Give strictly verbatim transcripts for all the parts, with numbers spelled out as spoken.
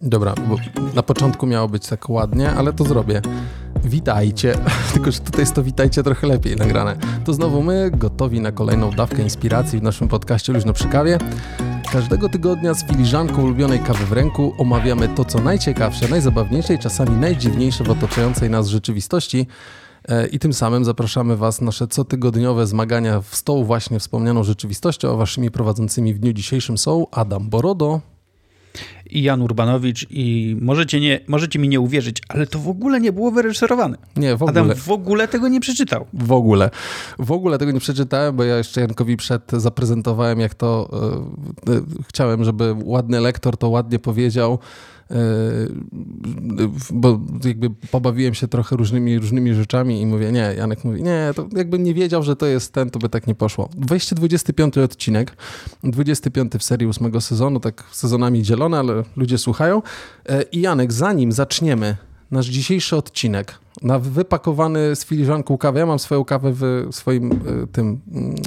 Dobra, bo na początku miało być tak ładnie, ale to zrobię. Witajcie, tylko że tutaj jest to witajcie trochę lepiej nagrane. To znowu my, gotowi na kolejną dawkę inspiracji w naszym podcaście Luźno przy kawie. Każdego tygodnia z filiżanką ulubionej kawy w ręku omawiamy to, co najciekawsze, najzabawniejsze i czasami najdziwniejsze w otaczającej nas rzeczywistości. I tym samym zapraszamy Was na nasze cotygodniowe zmagania z tą właśnie wspomnianą rzeczywistością, a Waszymi prowadzącymi w dniu dzisiejszym są Adam Borodo i Jan Urbanowicz i możecie, nie, możecie mi nie uwierzyć, ale to w ogóle nie było wyreżyserowane. Nie, w ogóle. Adam w ogóle tego nie przeczytał. W ogóle. W ogóle tego nie przeczytałem, bo ja jeszcze Jankowi przed zaprezentowałem, jak to yy, yy, chciałem, żeby ładny lektor to ładnie powiedział, Yy, bo jakby pobawiłem się trochę różnymi, różnymi rzeczami i mówię, nie, Janek mówi, nie, to jakbym nie wiedział, że to jest ten, to by tak nie poszło. dwieście dwudziesty piąty odcinek, dwudziesty piąty w serii ósmego sezonu, tak sezonami dzielone, ale ludzie słuchają. Yy, I Janek, zanim zaczniemy nasz dzisiejszy odcinek, na wypakowany z filiżanką kawę, ja mam swoją kawę w swoim y, tym...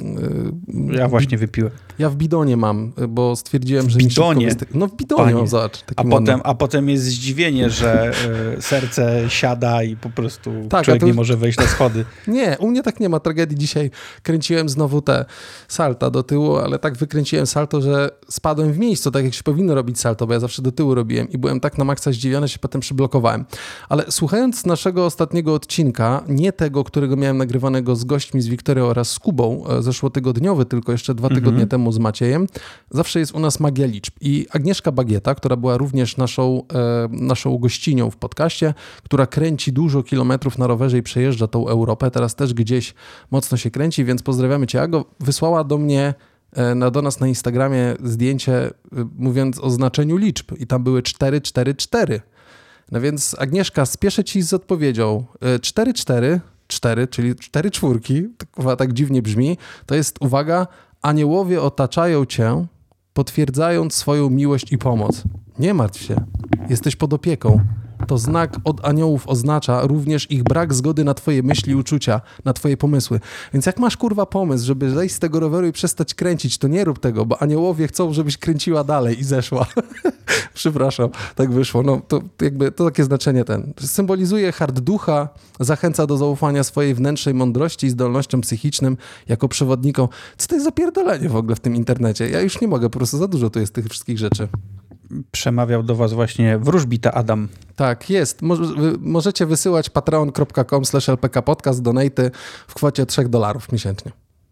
Y, ja właśnie wypiłem. Ja w bidonie mam, bo stwierdziłem, że... W bidonie? Wystyk... No w bidonie, no, zobacz. A potem, a potem jest zdziwienie, że y, serce siada i po prostu tak, człowiek to... nie może wejść na schody. Nie, u mnie tak nie ma tragedii. Dzisiaj kręciłem znowu te salta do tyłu, ale tak wykręciłem salto, że spadłem w miejscu, tak jak się powinno robić salto, bo ja zawsze do tyłu robiłem i byłem tak na maksa zdziwiony, że się potem przyblokowałem. Ale słuchając naszego ostatniego odcinka, nie tego, którego miałem nagrywanego z gośćmi, z Wiktorią oraz z Kubą, zeszłotygodniowy, tylko jeszcze dwa tygodnie mm-hmm. temu z Maciejem, zawsze jest u nas magia liczb. I Agnieszka Bagieta, która była również naszą, e, naszą gościnią w podcaście, która kręci dużo kilometrów na rowerze i przejeżdża tą Europę, teraz też gdzieś mocno się kręci, więc pozdrawiamy Cię, Ago. Wysłała do mnie Na, do nas na Instagramie zdjęcie, mówiąc o znaczeniu liczb i tam były cztery cztery cztery. No więc Agnieszka, spieszę Ci z odpowiedzią. cztery cztery cztery, czyli cztery czwórki, tak, tak dziwnie brzmi, to jest, uwaga, aniołowie otaczają Cię, potwierdzając swoją miłość i pomoc. Nie martw się, jesteś pod opieką. To znak od aniołów oznacza również ich brak zgody na twoje myśli i uczucia, na twoje pomysły. Więc jak masz, kurwa, pomysł, żeby zejść z tego roweru i przestać kręcić, to nie rób tego, bo aniołowie chcą, żebyś kręciła dalej i zeszła. Przepraszam, tak wyszło. No to jakby to takie znaczenie ten. Symbolizuje hart ducha, zachęca do zaufania swojej wnętrznej mądrości i zdolnościom psychicznym jako przewodnikom. Co to jest za pierdolenie w ogóle w tym internecie? Ja już nie mogę, po prostu za dużo tu jest tych wszystkich rzeczy. Przemawiał do was właśnie wróżbita Adam. Tak, jest. Mo- możecie wysyłać patreon kropka com slash lpk podcast donaty w kwocie trzech dolarów miesięcznie.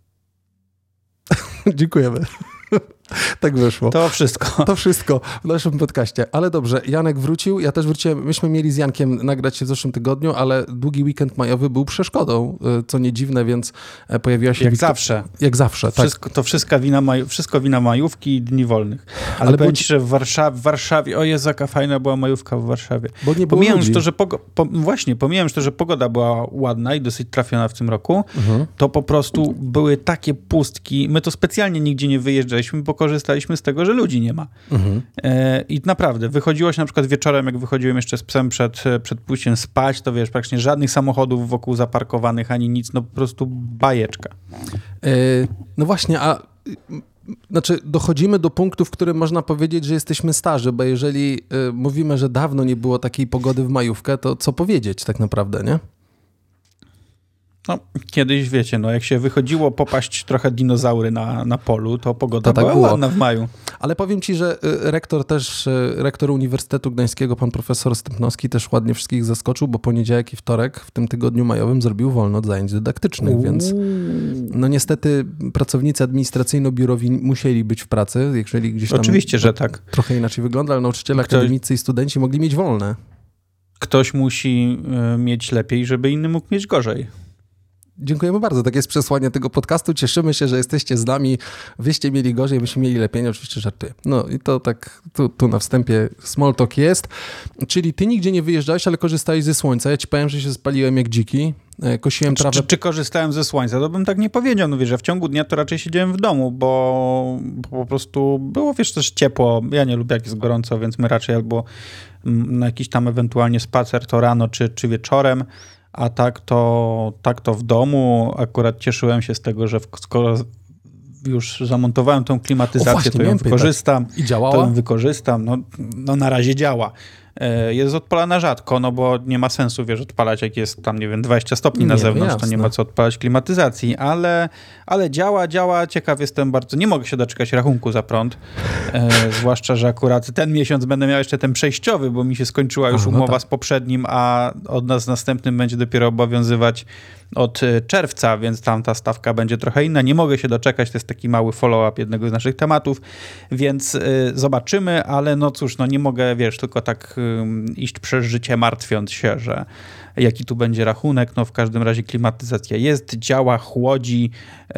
Dziękujemy. Tak wyszło. To wszystko. To wszystko w naszym podcaście. Ale dobrze, Janek wrócił, ja też wróciłem. Myśmy mieli z Jankiem nagrać się w zeszłym tygodniu, ale długi weekend majowy był przeszkodą, co nie dziwne, więc pojawiła się... Jak wik- zawsze. Jak zawsze, wszystko, tak. To wszystko wina, maj- wszystko wina majówki i dni wolnych. Ale, ale powiem ci, że w Warszawie, w Warszawie, o Jezu, jaka fajna była majówka w Warszawie. Bo nie było pomijam ludzi. to, że pogo- po- Właśnie, pomijam to, że pogoda była ładna i dosyć trafiona w tym roku, mhm. to po prostu były takie pustki. My to specjalnie nigdzie nie wyjeżdżaliśmy, bo korzystaliśmy z tego, że ludzi nie ma. Mhm. E, I naprawdę, wychodziło się na przykład wieczorem, jak wychodziłem jeszcze z psem przed, przed pójściem spać, to wiesz, praktycznie żadnych samochodów wokół zaparkowanych, ani nic, no po prostu bajeczka. E, no właśnie, a znaczy dochodzimy do punktu, w którym można powiedzieć, że jesteśmy starzy, bo jeżeli y, mówimy, że dawno nie było takiej pogody w majówkę, to co powiedzieć tak naprawdę, nie? No, kiedyś, wiecie, no jak się wychodziło popaść trochę dinozaury na, na polu, to pogoda to tak była było. ładna w maju. Ale powiem ci, że rektor też, rektor Uniwersytetu Gdańskiego, pan profesor Stępnowski też ładnie wszystkich zaskoczył, bo poniedziałek i wtorek w tym tygodniu majowym zrobił wolno od zajęć dydaktycznych, Uuu. więc no niestety pracownicy administracyjno-biurowi musieli być w pracy, jeżeli gdzieś tam... Oczywiście, że tak. Trochę inaczej wygląda, ale nauczyciele, Ktoś... akademicy i studenci mogli mieć wolne. Ktoś musi y, mieć lepiej, żeby inny mógł mieć gorzej. Dziękujemy bardzo. Tak jest przesłanie tego podcastu. Cieszymy się, że jesteście z nami. Wyście mieli gorzej, myśmy mieli lepiej. Nie, oczywiście żartuję. No i to tak tu, tu na wstępie small talk jest. Czyli ty nigdzie nie wyjeżdżałeś, ale korzystałeś ze słońca. Ja ci powiem, że się spaliłem jak dziki. Kosiłem trawę. Czy, czy, czy korzystałem ze słońca? To bym tak nie powiedział. No wiesz, że w ciągu dnia to raczej siedziałem w domu, bo, bo po prostu było, wiesz, też ciepło. Ja nie lubię, jak jest gorąco, więc my raczej albo na jakiś tam ewentualnie spacer to rano, czy, czy wieczorem. A tak to, tak to w domu akurat cieszyłem się z tego, że w, skoro już zamontowałem tą klimatyzację, o, właśnie, to ją wykorzystam. I działała? To ją wykorzystam. No, no na razie działa. Jest odpalana rzadko, no bo nie ma sensu, wiesz, odpalać jak jest tam, nie wiem, dwadzieścia stopni na nie, zewnątrz, jasne. to nie ma co odpalać klimatyzacji, ale, ale działa, działa, ciekaw jestem bardzo, nie mogę się doczekać rachunku za prąd, e, zwłaszcza, że akurat ten miesiąc będę miał jeszcze ten przejściowy, bo mi się skończyła już a, no umowa tak. z poprzednim, a od nas następnym będzie dopiero obowiązywać od czerwca, więc tam ta stawka będzie trochę inna. Nie mogę się doczekać, to jest taki mały follow-up jednego z naszych tematów, więc y, zobaczymy, ale no cóż, no nie mogę, wiesz, tylko tak y, iść przez życie martwiąc się, że jaki tu będzie rachunek. No w każdym razie klimatyzacja jest, działa, chłodzi. Y,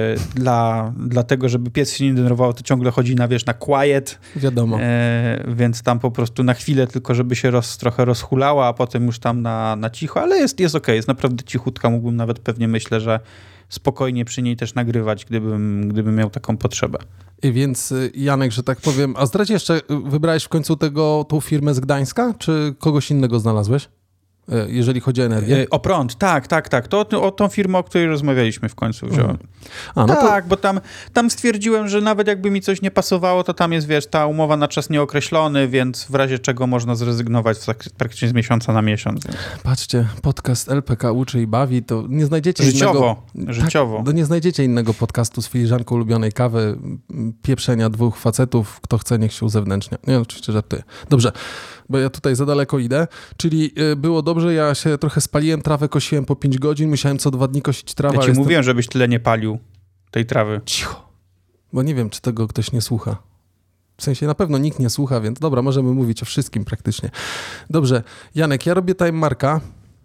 dla, dlatego, żeby pies się nie denerwował, to ciągle chodzi na, wiesz, na quiet. Wiadomo. Y, więc tam po prostu na chwilę tylko, żeby się roz, trochę rozhulała, a potem już tam na, na cicho, ale jest, jest okej, jest naprawdę cichutka. Mógłbym nawet pewnie, myślę, że spokojnie przy niej też nagrywać, gdybym, gdybym miał taką potrzebę. I więc Janek, że tak powiem, a zdradź jeszcze, wybrałeś w końcu tego, tą firmę z Gdańska, czy kogoś innego znalazłeś? Jeżeli chodzi o energię? O prąd, tak, tak, tak. To o tą firmę, o której rozmawialiśmy w końcu wziąłem. Mhm. A, no tak, to... bo tam, tam stwierdziłem, że nawet jakby mi coś nie pasowało, to tam jest, wiesz, ta umowa na czas nieokreślony, więc w razie czego można zrezygnować praktycznie z miesiąca na miesiąc. Więc. Patrzcie, podcast L P K uczy i bawi, to nie znajdziecie życiowo, innego... Życiowo. Tak, to nie znajdziecie innego podcastu z filiżanką ulubionej kawy, pieprzenia dwóch facetów, kto chce, niech się uzewnętrznia. Nie, oczywiście żartuję. Dobrze, bo ja tutaj za daleko idę, czyli było dobrze, ja się trochę spaliłem, trawę kosiłem po pięć godzin, musiałem co dwa dni kosić trawę. Ja ci jestem... mówiłem, żebyś tyle nie palił tej trawy. Cicho, bo nie wiem, czy tego ktoś nie słucha. W sensie na pewno nikt nie słucha, więc dobra, możemy mówić o wszystkim praktycznie. Dobrze, Janek, ja robię Time Marka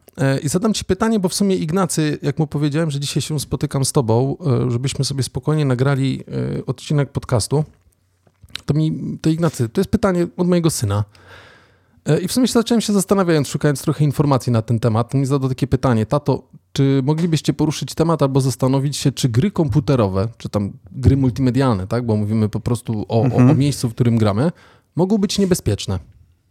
i zadam ci pytanie, bo w sumie Ignacy, jak mu powiedziałem, że dzisiaj się spotykam z tobą, żebyśmy sobie spokojnie nagrali odcinek podcastu, to mi, to Ignacy, to jest pytanie od mojego syna. I w sumie zacząłem się zastanawiając, szukając trochę informacji na ten temat. On mi zadał takie pytanie: tato, czy moglibyście poruszyć temat albo zastanowić się, czy gry komputerowe, czy tam gry multimedialne, tak, bo mówimy po prostu o, mhm. o, o miejscu, w którym gramy, mogą być niebezpieczne?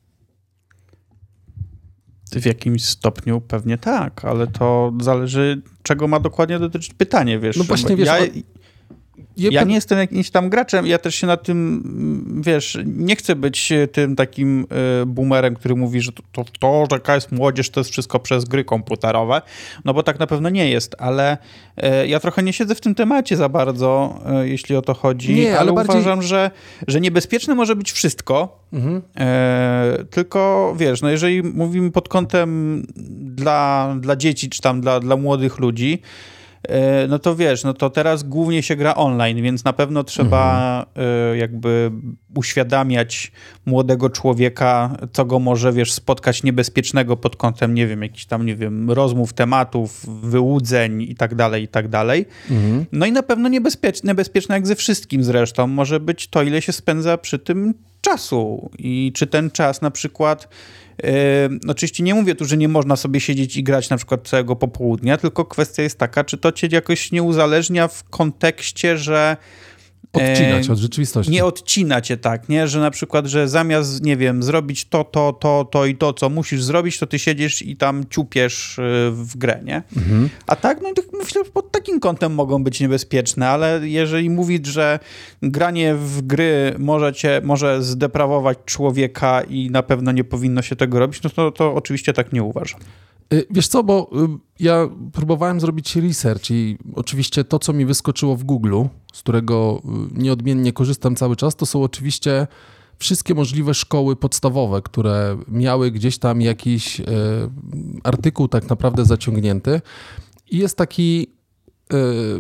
W jakimś stopniu pewnie tak, ale to zależy, czego ma dokładnie dotyczyć pytanie, wiesz. No właśnie, wiesz... Ja... O... Ja nie jestem jakimś tam graczem, ja też się na tym, wiesz, nie chcę być tym takim y, boomerem, który mówi, że to, to, to, że jaka jest młodzież, to jest wszystko przez gry komputerowe, no bo tak na pewno nie jest, ale y, ja trochę nie siedzę w tym temacie za bardzo, y, jeśli o to chodzi, nie, ale, ale bardziej... uważam, że, że niebezpieczne może być wszystko, mhm. y, tylko wiesz, no jeżeli mówimy pod kątem dla, dla dzieci, czy tam dla, dla młodych ludzi, no to wiesz, no to teraz głównie się gra online, więc na pewno trzeba mhm. jakby uświadamiać młodego człowieka, co go może, wiesz, spotkać niebezpiecznego pod kątem, nie wiem, jakichś tam, nie wiem, rozmów, tematów, wyłudzeń i tak dalej, i tak dalej. Mhm. No i na pewno niebezpieczne, niebezpieczne jak ze wszystkim zresztą może być to, ile się spędza przy tym czasu i czy ten czas na przykład... Yy, oczywiście nie mówię tu, że nie można sobie siedzieć i grać na przykład całego popołudnia, tylko kwestia jest taka, czy to cię jakoś nie uzależnia w kontekście, że odcinać od rzeczywistości. Nie odcina cię tak, nie? Że na przykład, że zamiast, nie wiem, zrobić to, to, to, to i to, co musisz zrobić, to ty siedzisz i tam ciupiesz w grę, nie? Mhm. A tak, no myślę, że pod takim kątem mogą być niebezpieczne, ale jeżeli mówić, że granie w gry może cię, może zdeprawować człowieka i na pewno nie powinno się tego robić, no to, to oczywiście tak nie uważam. Wiesz co, bo ja próbowałem zrobić research i oczywiście to, co mi wyskoczyło w Google'u, z którego nieodmiennie korzystam cały czas, to są oczywiście wszystkie możliwe szkoły podstawowe, które miały gdzieś tam jakiś e, artykuł tak naprawdę zaciągnięty i jest taki... E,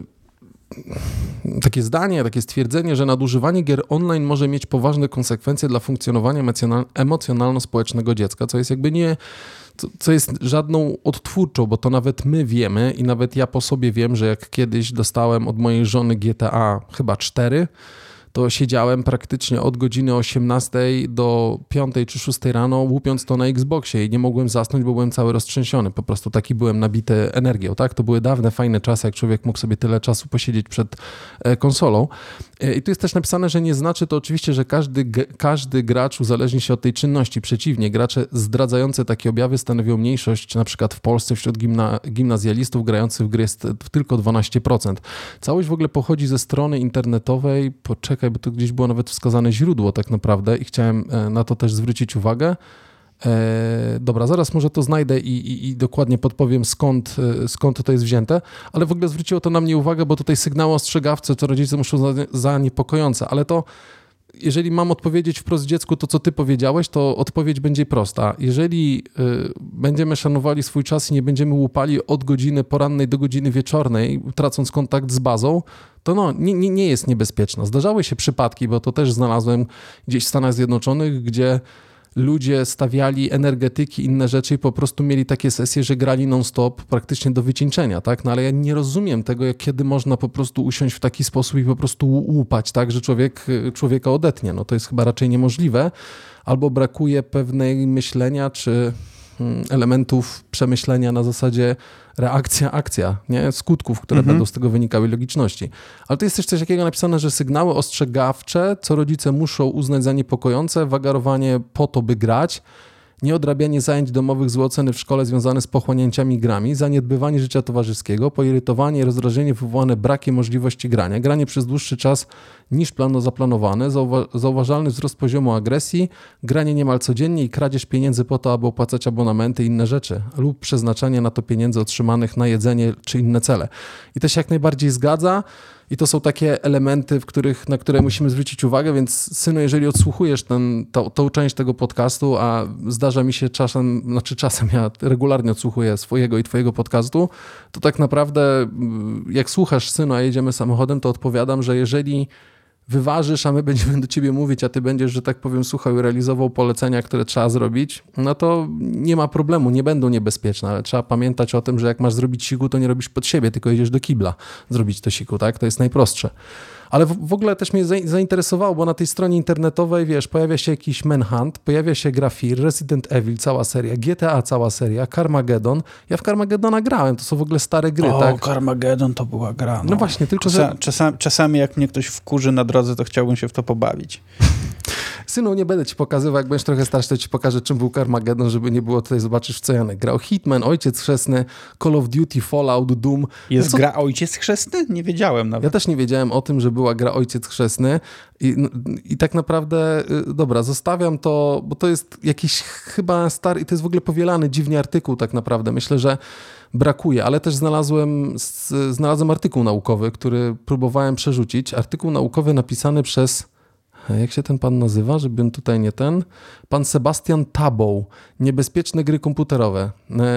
takie zdanie, takie stwierdzenie, że nadużywanie gier online może mieć poważne konsekwencje dla funkcjonowania emocjonalno-społecznego dziecka, co jest jakby nie, co, co jest żadną odtwórczą, bo to nawet my wiemy i nawet ja po sobie wiem, że jak kiedyś dostałem od mojej żony G T A chyba cztery, to siedziałem praktycznie od godziny osiemnastej do piątej czy szóstej rano, łupiąc to na Xboxie i nie mogłem zasnąć, bo byłem cały roztrzęsiony. Po prostu taki byłem nabity energią, tak? To były dawne, fajne czasy, jak człowiek mógł sobie tyle czasu posiedzieć przed konsolą. I tu jest też napisane, że nie znaczy to oczywiście, że każdy, każdy gracz uzależni się od tej czynności. Przeciwnie, gracze zdradzające takie objawy stanowią mniejszość, na przykład w Polsce wśród gimna, gimnazjalistów grających w gry jest tylko dwanaście procent. Całość w ogóle pochodzi ze strony internetowej, poczekaj, bo tu gdzieś było nawet wskazane źródło tak naprawdę i chciałem na to też zwrócić uwagę. E, dobra, zaraz może to znajdę i, i, i dokładnie podpowiem skąd, skąd to jest wzięte, ale w ogóle zwróciło to na mnie uwagę, bo tutaj sygnały ostrzegawcze, co rodzice muszą za, za niepokojące, ale to jeżeli mam odpowiedzieć wprost dziecku to, co ty powiedziałeś, to odpowiedź będzie prosta. Jeżeli y, będziemy szanowali swój czas i nie będziemy łupali od godziny porannej do godziny wieczornej, tracąc kontakt z bazą, to no, nie, nie, nie jest niebezpieczna. Zdarzały się przypadki, bo to też znalazłem gdzieś w Stanach Zjednoczonych, gdzie ludzie stawiali energetyki, inne rzeczy i po prostu mieli takie sesje, że grali non-stop praktycznie do wycieńczenia, tak? No ale ja nie rozumiem tego, jak kiedy można po prostu usiąść w taki sposób i po prostu łupać, tak? Że człowiek, człowieka odetnie. No to jest chyba raczej niemożliwe. Albo brakuje pewnej myślenia, czy elementów przemyślenia na zasadzie reakcja, akcja, nie? Skutków, które mhm. będą z tego wynikały, logiczności. Ale to jest też coś takiego napisane, że sygnały ostrzegawcze, co rodzice muszą uznać za niepokojące, wagarowanie po to, by grać, nieodrabianie zajęć domowych, złe oceny w szkole związane z pochłanięciami grami, zaniedbywanie życia towarzyskiego, poirytowanie i rozdrażnienie wywołane brakiem możliwości grania, granie przez dłuższy czas niż plano zaplanowane, zauwa- zauważalny wzrost poziomu agresji, granie niemal codziennie i kradzież pieniędzy po to, aby opłacać abonamenty i inne rzeczy, lub przeznaczanie na to pieniędzy otrzymanych na jedzenie czy inne cele. I to się jak najbardziej zgadza. I to są takie elementy, w których, na które musimy zwrócić uwagę, więc synu, jeżeli odsłuchujesz ten, to, tą część tego podcastu, a zdarza mi się czasem, znaczy czasem ja regularnie odsłuchuję swojego i twojego podcastu, to tak naprawdę jak słuchasz synu, a jedziemy samochodem, to odpowiadam, że jeżeli wyważysz, a my będziemy do ciebie mówić, a ty będziesz, że tak powiem, słuchał i realizował polecenia, które trzeba zrobić, no to nie ma problemu, nie będą niebezpieczne, ale trzeba pamiętać o tym, że jak masz zrobić siku, to nie robisz pod siebie, tylko idziesz do kibla zrobić to siku, tak? To jest najprostsze. Ale w, w ogóle też mnie zainteresowało, bo na tej stronie internetowej, wiesz, pojawia się jakiś Manhunt, pojawia się gra Fear, Resident Evil, cała seria, G T A, cała seria, Carmageddon. Ja w Carmageddona grałem, to są w ogóle stare gry, o, tak? O, Carmageddon to była gra. No, no właśnie, tylko Czasa, że... Czasami, czasami jak mnie ktoś wkurzy na drodze, to chciałbym się w to pobawić. Synu, nie będę ci pokazywał, jak będziesz trochę starszy, to ci pokażę, czym był Carmageddon, żeby nie było tutaj, zobaczysz, w co Janek grał. Hitman, Ojciec Chrzestny, Call of Duty, Fallout, Doom. Jest no gra Ojciec Chrzestny? Nie wiedziałem nawet. Ja też nie wiedziałem o tym, że była gra Ojciec Chrzestny i, i tak naprawdę, dobra, zostawiam to, bo to jest jakiś chyba stary, i to jest w ogóle powielany dziwnie artykuł tak naprawdę. Myślę, że brakuje, ale też znalazłem, znalazłem artykuł naukowy, który próbowałem przerzucić. Artykuł naukowy napisany przez... Jak się ten pan nazywa, żebym tutaj nie ten? Pan Sebastian Tabą. Niebezpieczne gry komputerowe.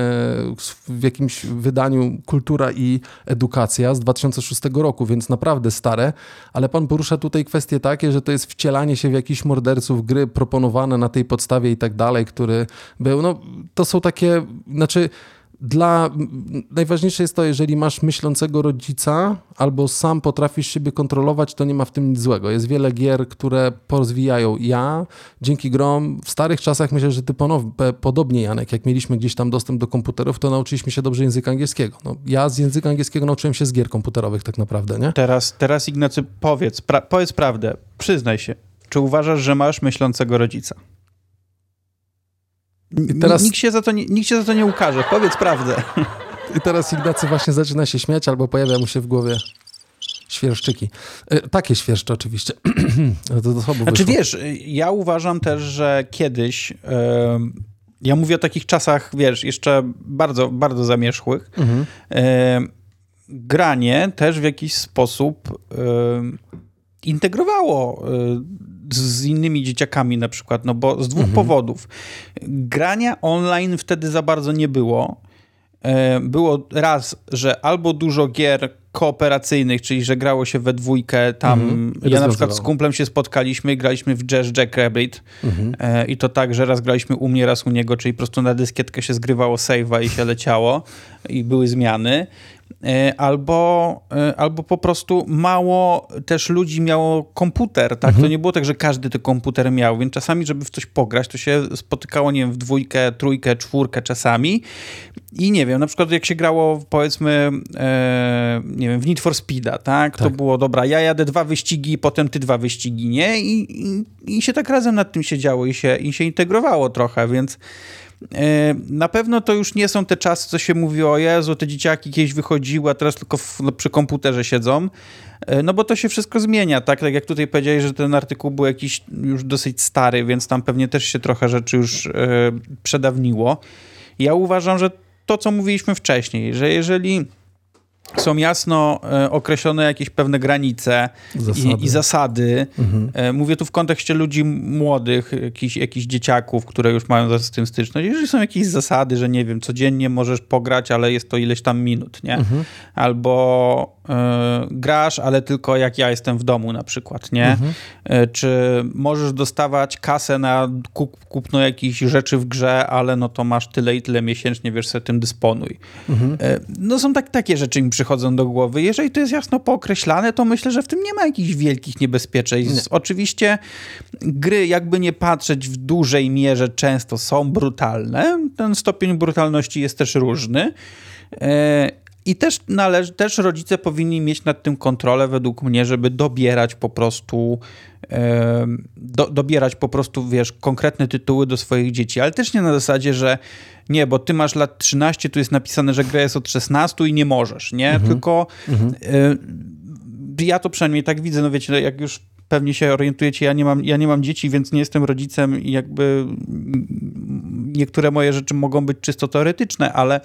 W jakimś wydaniu Kultura i Edukacja z dwa tysiące szóstego roku, więc naprawdę stare, ale pan porusza tutaj kwestie takie, że to jest wcielanie się w jakichś morderców, gry proponowane na tej podstawie i tak dalej, który był, no to są takie, znaczy dla, najważniejsze jest to, jeżeli masz myślącego rodzica albo sam potrafisz siebie kontrolować, to nie ma w tym nic złego. Jest wiele gier, które porozwijają. Ja dzięki grom w starych czasach, myślę, że ty ponow, podobnie Janek, jak mieliśmy gdzieś tam dostęp do komputerów, to nauczyliśmy się dobrze języka angielskiego. No, ja z języka angielskiego nauczyłem się z gier komputerowych tak naprawdę, nie? Teraz, teraz Ignacy, powiedz, pra, powiedz prawdę, przyznaj się. Czy uważasz, że masz myślącego rodzica? I teraz... Nikt się za to nie, nikt się za to nie ukaże. Powiedz prawdę. I teraz Ignacy właśnie zaczyna się śmiać albo pojawia mu się w głowie świerszczyki. E, takie świerszcze oczywiście. to do znaczy wiesz, ja uważam też, że kiedyś, e, ja mówię o takich czasach, wiesz, jeszcze bardzo, bardzo zamierzchłych, mhm. e, granie też w jakiś sposób e, integrowało e, z innymi dzieciakami na przykład, no bo z dwóch mhm. powodów. Grania online wtedy za bardzo nie było. Było raz, że albo dużo gier kooperacyjnych, czyli że grało się we dwójkę, tam mhm. ja na przykład z kumplem się spotkaliśmy i graliśmy w Jazz Jackrabbit mhm. i to tak, że raz graliśmy u mnie, raz u niego, czyli po prostu na dyskietkę się zgrywało save'a i się leciało i były zmiany. Albo, albo po prostu mało też ludzi miało komputer, tak? Mhm. To nie było tak, że każdy ten komputer miał, więc czasami, żeby w coś pograć, to się spotykało, nie wiem, w dwójkę, trójkę, czwórkę czasami i nie wiem, na przykład jak się grało, powiedzmy, e, nie wiem, w Need for Speeda, tak? tak? To było, dobra, ja jadę dwa wyścigi, potem ty dwa wyścigi, nie? I, i, i się tak razem nad tym siedziało i się, i się integrowało trochę, więc na pewno to już nie są te czasy, co się mówi, o Jezu, te dzieciaki kiedyś wychodziły, a teraz tylko w, no, przy komputerze siedzą, no bo to się wszystko zmienia, tak? Tak jak tutaj powiedziałeś, że ten artykuł był jakiś już dosyć stary, więc tam pewnie też się trochę rzeczy już e, przedawniło. Ja uważam, że to, co mówiliśmy wcześniej, że jeżeli są jasno e, określone jakieś pewne granice zasady. I, i zasady. Mhm. E, mówię tu w kontekście ludzi młodych, jakichś, jakichś dzieciaków, które już mają z tym styczność. Jeżeli są jakieś zasady, że nie wiem, codziennie możesz pograć, ale jest to ileś tam minut, nie? Mhm. Albo e, grasz, ale tylko jak ja jestem w domu na przykład, nie? Mhm. E, czy możesz dostawać kasę na kup, kupno jakichś rzeczy w grze, ale no to masz tyle i tyle miesięcznie, wiesz, sobie tym dysponuj. Mhm. E, no są tak, takie rzeczy mi przychodzą do głowy. Jeżeli to jest jasno pookreślane, to myślę, że w tym nie ma jakichś wielkich niebezpieczeństw. Nie. Oczywiście gry, jakby nie patrzeć, w dużej mierze często są brutalne. Ten stopień brutalności jest też różny. I też, należy, też rodzice powinni mieć nad tym kontrolę, według mnie, żeby dobierać po prostu do, dobierać po prostu, wiesz, konkretne tytuły do swoich dzieci, ale też nie na zasadzie, że nie, bo ty masz lat trzynaście, tu jest napisane, że gra jest od szesnastu i nie możesz, nie? Mhm. Tylko mhm. Y, ja to przynajmniej tak widzę, no wiecie, jak już pewnie się orientujecie, ja nie mam, ja nie mam dzieci, więc nie jestem rodzicem i jakby niektóre moje rzeczy mogą być czysto teoretyczne, ale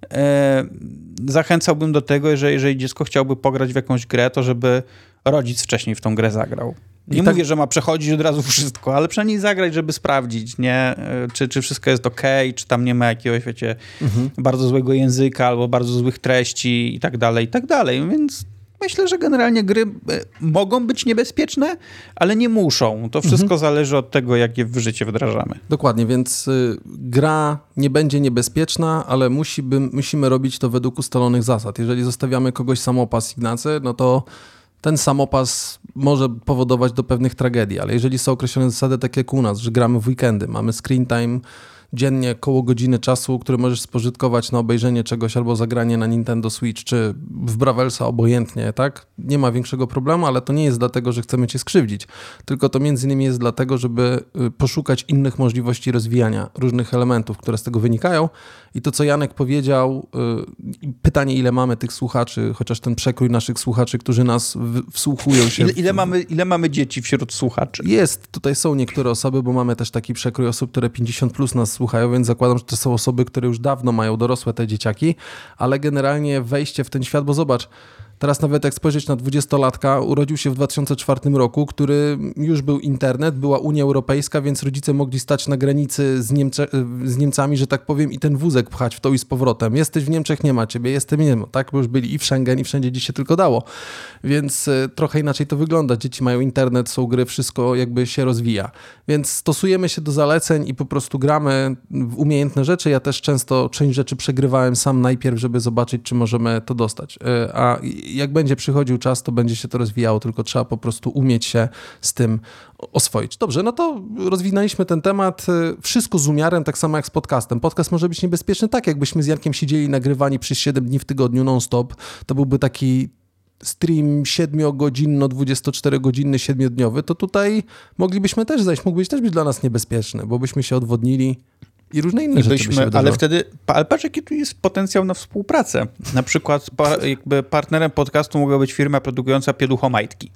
e, zachęcałbym do tego, że jeżeli dziecko chciałoby pograć w jakąś grę, to żeby rodzic wcześniej w tą grę zagrał. Nie tak... mówię, że ma przechodzić od razu wszystko, ale przynajmniej zagrać, żeby sprawdzić, nie? Czy, czy wszystko jest okej, czy tam nie ma jakiegoś, wiecie, mhm. bardzo złego języka albo bardzo złych treści i tak dalej, i tak dalej, więc myślę, że generalnie gry mogą być niebezpieczne, ale nie muszą. To wszystko mhm. zależy od tego, jak je w życie wdrażamy. Dokładnie, więc y, gra nie będzie niebezpieczna, ale musi by, musimy robić to według ustalonych zasad. Jeżeli zostawiamy kogoś samopas Ignacy, no to ten samopas może powodować do pewnych tragedii, ale jeżeli są określone zasady takie jak u nas, że gramy w weekendy, mamy screen time dziennie koło godziny czasu, który możesz spożytkować na obejrzenie czegoś albo zagranie na Nintendo Switch, czy w Bravelsa obojętnie, tak? Nie ma większego problemu, ale to nie jest dlatego, że chcemy cię skrzywdzić, tylko to między innymi jest dlatego, żeby poszukać innych możliwości rozwijania różnych elementów, które z tego wynikają. I to, co Janek powiedział, pytanie, ile mamy tych słuchaczy, chociaż ten przekrój naszych słuchaczy, którzy nas wsłuchują się. Ile, ile, mamy, ile mamy dzieci wśród słuchaczy? Jest, tutaj są niektóre osoby, bo mamy też taki przekrój osób, które pięćdziesiąt plus nas słuchają, więc zakładam, że to są osoby, które już dawno mają dorosłe te dzieciaki, ale generalnie wejście w ten świat, bo zobacz, teraz nawet jak spojrzeć na dwudziestolatka, urodził się w dwa tysiące czwartym roku, który już był internet, była Unia Europejska, więc rodzice mogli stać na granicy z, Niemcze- z Niemcami, że tak powiem, i ten wózek pchać w to i z powrotem. Jesteś w Niemczech, nie ma ciebie, jestem nie ma, tak? Bo już byli i w Schengen, i wszędzie, gdzie się tylko dało. Więc y, trochę inaczej to wygląda. Dzieci mają internet, są gry, wszystko jakby się rozwija. Więc stosujemy się do zaleceń i po prostu gramy w umiejętne rzeczy. Ja też często część rzeczy przegrywałem sam najpierw, żeby zobaczyć, czy możemy to dostać. Y, a jak będzie przychodził czas, to będzie się to rozwijało, tylko trzeba po prostu umieć się z tym oswoić. Dobrze, no to rozwinęliśmy ten temat. Wszystko z umiarem, tak samo jak z podcastem. Podcast może być niebezpieczny tak, jakbyśmy z Jankiem siedzieli nagrywani przez siedem dni w tygodniu non-stop. To byłby taki stream siedmiogodzinno, dwudziestoczterogodzinny, siedmiodniowy, to tutaj moglibyśmy też zejść, mógłbyś też być dla nas niebezpieczny, bo byśmy się odwodnili. I różne inne I rzeczy byśmy, by się wydarzyły. Ale wtedy, ale patrz, jaki tu jest potencjał na współpracę. Na przykład par, jakby partnerem podcastu mogła być firma produkująca pieluchomajtki.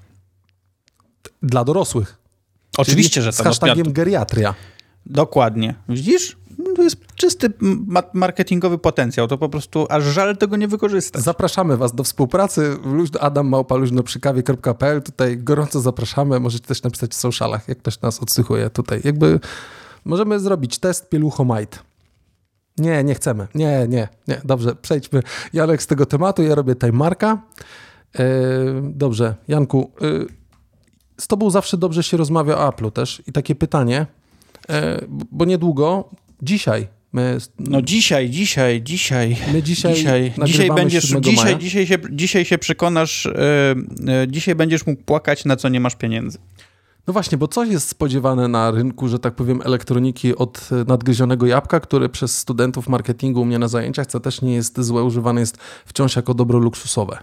Dla dorosłych. Oczywiście, Czyli że to. Z hashtagiem no, geriatria. Dokładnie. Widzisz? To jest czysty ma- marketingowy potencjał. To po prostu aż żal tego nie wykorzystać. Zapraszamy was do współpracy. Adam Małpa luźno przy kawie kropka pe el. Tutaj gorąco zapraszamy. Możecie też napisać w socialach, jak ktoś nas odsłuchuje tutaj. Jakby możemy zrobić test pieluchomajt. Nie, nie chcemy. Nie, nie, nie. Dobrze, przejdźmy. Janek z tego tematu. Ja robię timemarka. Yy, dobrze, Janku. Yy, z tobą zawsze dobrze się rozmawia o Apple'u też. I takie pytanie, yy, bo niedługo, dzisiaj My... No dzisiaj, dzisiaj, dzisiaj. My dzisiaj dzisiaj, dzisiaj będziesz, dzisiaj, maja. dzisiaj, się, dzisiaj się przekonasz, yy, yy, dzisiaj będziesz mógł płakać, na co nie masz pieniędzy. No właśnie, bo coś jest spodziewane na rynku, że tak powiem, elektroniki od nadgryzionego jabłka, które przez studentów marketingu u mnie na zajęciach, co też nie jest złe, używane jest wciąż jako dobro luksusowe.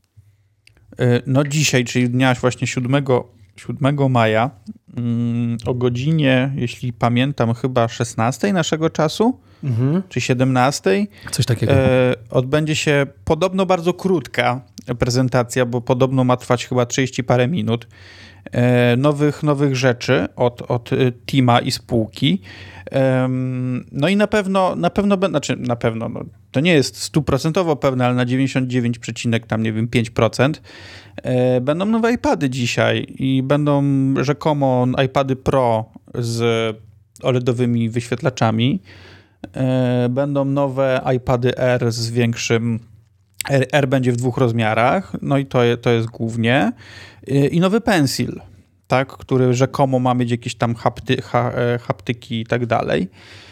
Yy, no dzisiaj, czyli dnia właśnie siódmego maja, yy, o godzinie, jeśli pamiętam, chyba szesnastej naszego czasu, mhm. czy siedemnastej. Coś takiego. Yy, odbędzie się podobno bardzo krótka prezentacja, bo podobno ma trwać chyba trzydzieści parę minut. Nowych, nowych rzeczy od, od teama i spółki. No i na pewno, na pewno, znaczy na pewno, no, to nie jest stuprocentowo pewne, ale na dziewięćdziesiąt dziewięć przecinek tam nie wiem pięć procent będą nowe iPady dzisiaj i będą rzekomo iPady Pro z O L E dowymi wyświetlaczami. Będą nowe iPady Air z większym R, R będzie w dwóch rozmiarach, no i to, to jest głównie. I nowy Pencil, tak, który rzekomo ma mieć jakieś tam hapty, ha, haptyki i tak dalej.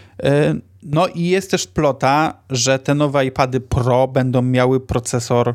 No i jest też plota, że te nowe iPady Pro będą miały procesor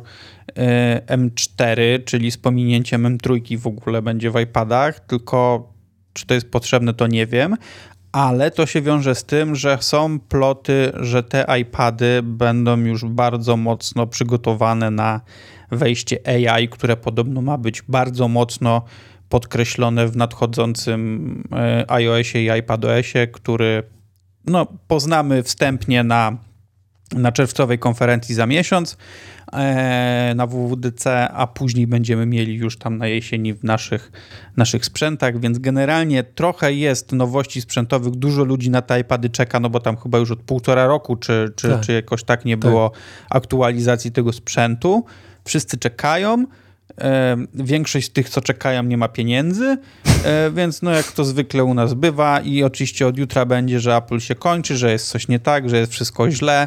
M cztery, czyli z pominięciem M trzy w ogóle będzie w iPadach, tylko czy to jest potrzebne, to nie wiem. Ale to się wiąże z tym, że są ploty, że te iPady będą już bardzo mocno przygotowane na wejście A I, które podobno ma być bardzo mocno podkreślone w nadchodzącym iOSie i iPadOSie, który no, poznamy wstępnie na, na czerwcowej konferencji za miesiąc na W W D C, a później będziemy mieli już tam na jesieni w naszych, naszych sprzętach, więc generalnie trochę jest nowości sprzętowych, dużo ludzi na te iPady czeka, no bo tam chyba już od półtora roku, czy, czy, tak. czy jakoś tak nie było tak. aktualizacji tego sprzętu. Wszyscy czekają. E, większość z tych, co czekają, nie ma pieniędzy, e, więc no jak to zwykle u nas bywa i oczywiście od jutra będzie, że Apple się kończy, że jest coś nie tak, że jest wszystko źle.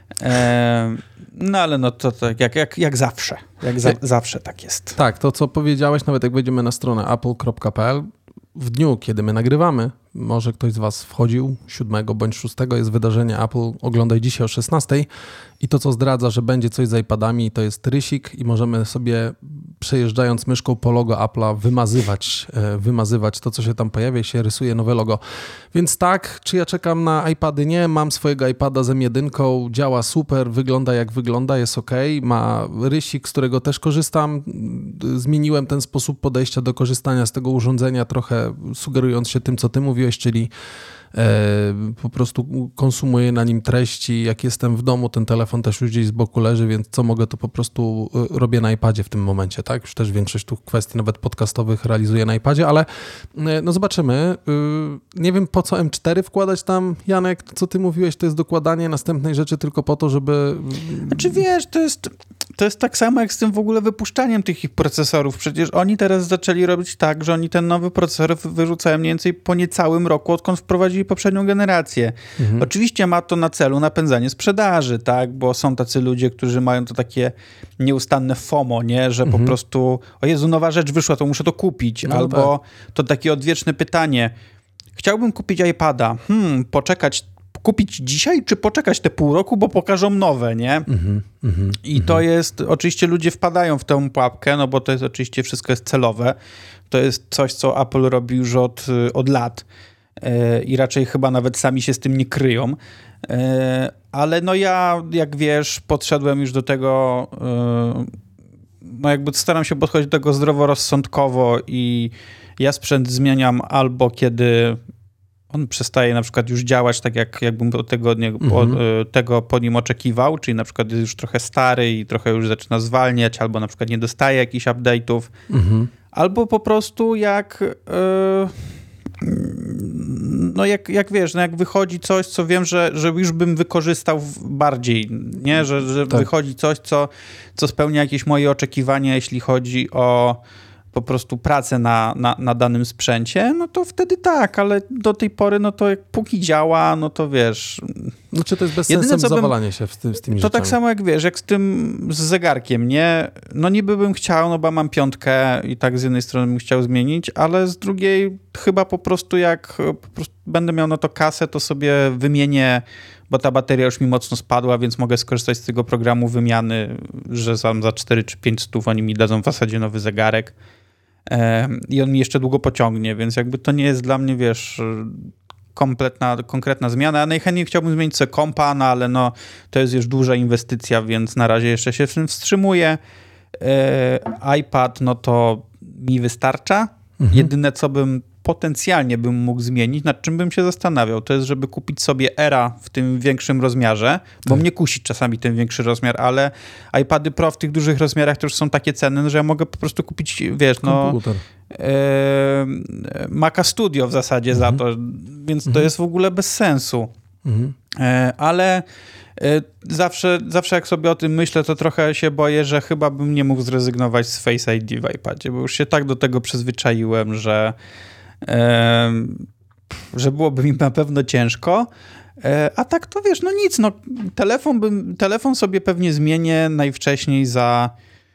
E, no ale no to tak jak, jak, jak zawsze. Jak za, zawsze tak jest. Tak, to co powiedziałeś, nawet jak wejdziemy na stronę apple kropka p l, w dniu, kiedy my nagrywamy, może ktoś z was wchodził, siódmego bądź szóstego jest wydarzenie Apple, oglądaj dzisiaj o szesnastej i to, co zdradza, że będzie coś z iPadami, to jest rysik i możemy sobie przejeżdżając myszką po logo Apple'a wymazywać, wymazywać to, co się tam pojawia, się rysuje nowe logo. Więc tak, czy ja czekam na iPady? Nie, mam swojego iPada z M jeden, działa super, wygląda jak wygląda, jest ok, ma rysik, z którego też korzystam. Zmieniłem ten sposób podejścia do korzystania z tego urządzenia, trochę sugerując się tym, co ty mówiłeś, czyli E, po prostu konsumuję na nim treści. Jak jestem w domu, ten telefon też już gdzieś z boku leży, więc co mogę, to po prostu robię na iPadzie w tym momencie, tak? Już też większość tych kwestii nawet podcastowych realizuję na iPadzie, ale no zobaczymy. Nie wiem, po co M cztery wkładać tam, Janek, co ty mówiłeś, to jest dokładanie następnej rzeczy tylko po to, żeby... Znaczy wiesz, to jest... To jest tak samo jak z tym w ogóle wypuszczaniem tych ich procesorów. Przecież oni teraz zaczęli robić tak, że oni ten nowy procesor wyrzucają mniej więcej po niecałym roku, odkąd wprowadzili poprzednią generację. Mhm. Oczywiście ma to na celu napędzanie sprzedaży, tak, bo są tacy ludzie, którzy mają to takie nieustanne FOMO, nie, że mhm. po prostu o Jezu, nowa rzecz wyszła, to muszę to kupić. No albo tak. To takie odwieczne pytanie. Chciałbym kupić iPada. Hmm, poczekać kupić dzisiaj, czy poczekać te pół roku, bo pokażą nowe, nie? Mm-hmm, mm-hmm, I to mm-hmm. jest, oczywiście ludzie wpadają w tę pułapkę, no bo to jest oczywiście wszystko jest celowe. To jest coś, co Apple robi już od, od lat yy, i raczej chyba nawet sami się z tym nie kryją. Yy, ale no ja, jak wiesz, podszedłem już do tego, yy, no jakby staram się podchodzić do tego zdroworozsądkowo i ja sprzęt zmieniam albo kiedy on przestaje na przykład już działać tak, jak jakbym tego, nie, mhm. po, tego po nim oczekiwał, czyli na przykład jest już trochę stary i trochę już zaczyna zwalniać, albo na przykład nie dostaje jakichś update'ów, mhm. albo po prostu jak yy, no jak, jak wiesz, no jak wychodzi coś, co wiem, że, że już bym wykorzystał bardziej, nie? Że, że tak. wychodzi coś, co, co spełnia jakieś moje oczekiwania, jeśli chodzi o po prostu pracę na, na, na danym sprzęcie, no to wtedy tak, ale do tej pory, no to jak póki działa, no to wiesz... No czy to jest bez sensu zawalanie się w tym, z tymi To rzeczami. Tak samo jak wiesz, jak z tym z zegarkiem, nie? No niby bym chciał, no bo mam piątkę i tak z jednej strony bym chciał zmienić, ale z drugiej chyba po prostu jak po prostu będę miał na to kasę, to sobie wymienię bo ta bateria już mi mocno spadła, więc mogę skorzystać z tego programu wymiany, że za, za cztery czy pięć stów oni mi dadzą w zasadzie nowy zegarek e, i on mi jeszcze długo pociągnie, więc jakby to nie jest dla mnie, wiesz, kompletna, konkretna zmiana. Ja najchętniej chciałbym zmienić sobie kompa, no ale no, to jest już duża inwestycja, więc na razie jeszcze się w tym wstrzymuję. E, iPad, no to mi wystarcza. Mhm. Jedyne, co bym potencjalnie bym mógł zmienić, nad czym bym się zastanawiał, to jest, żeby kupić sobie Era w tym większym rozmiarze, bo tak. mnie kusi czasami ten większy rozmiar, ale iPady Pro w tych dużych rozmiarach to już są takie ceny, że ja mogę po prostu kupić, wiesz, no e, Maca Studio w zasadzie mhm. za to, więc mhm. to jest w ogóle bez sensu. Mhm. E, ale e, zawsze, zawsze jak sobie o tym myślę, to trochę się boję, że chyba bym nie mógł zrezygnować z Face I D w iPadzie, bo już się tak do tego przyzwyczaiłem, że że byłoby mi na pewno ciężko, a tak to wiesz, no nic, no telefon, bym, telefon sobie pewnie zmienię najwcześniej za,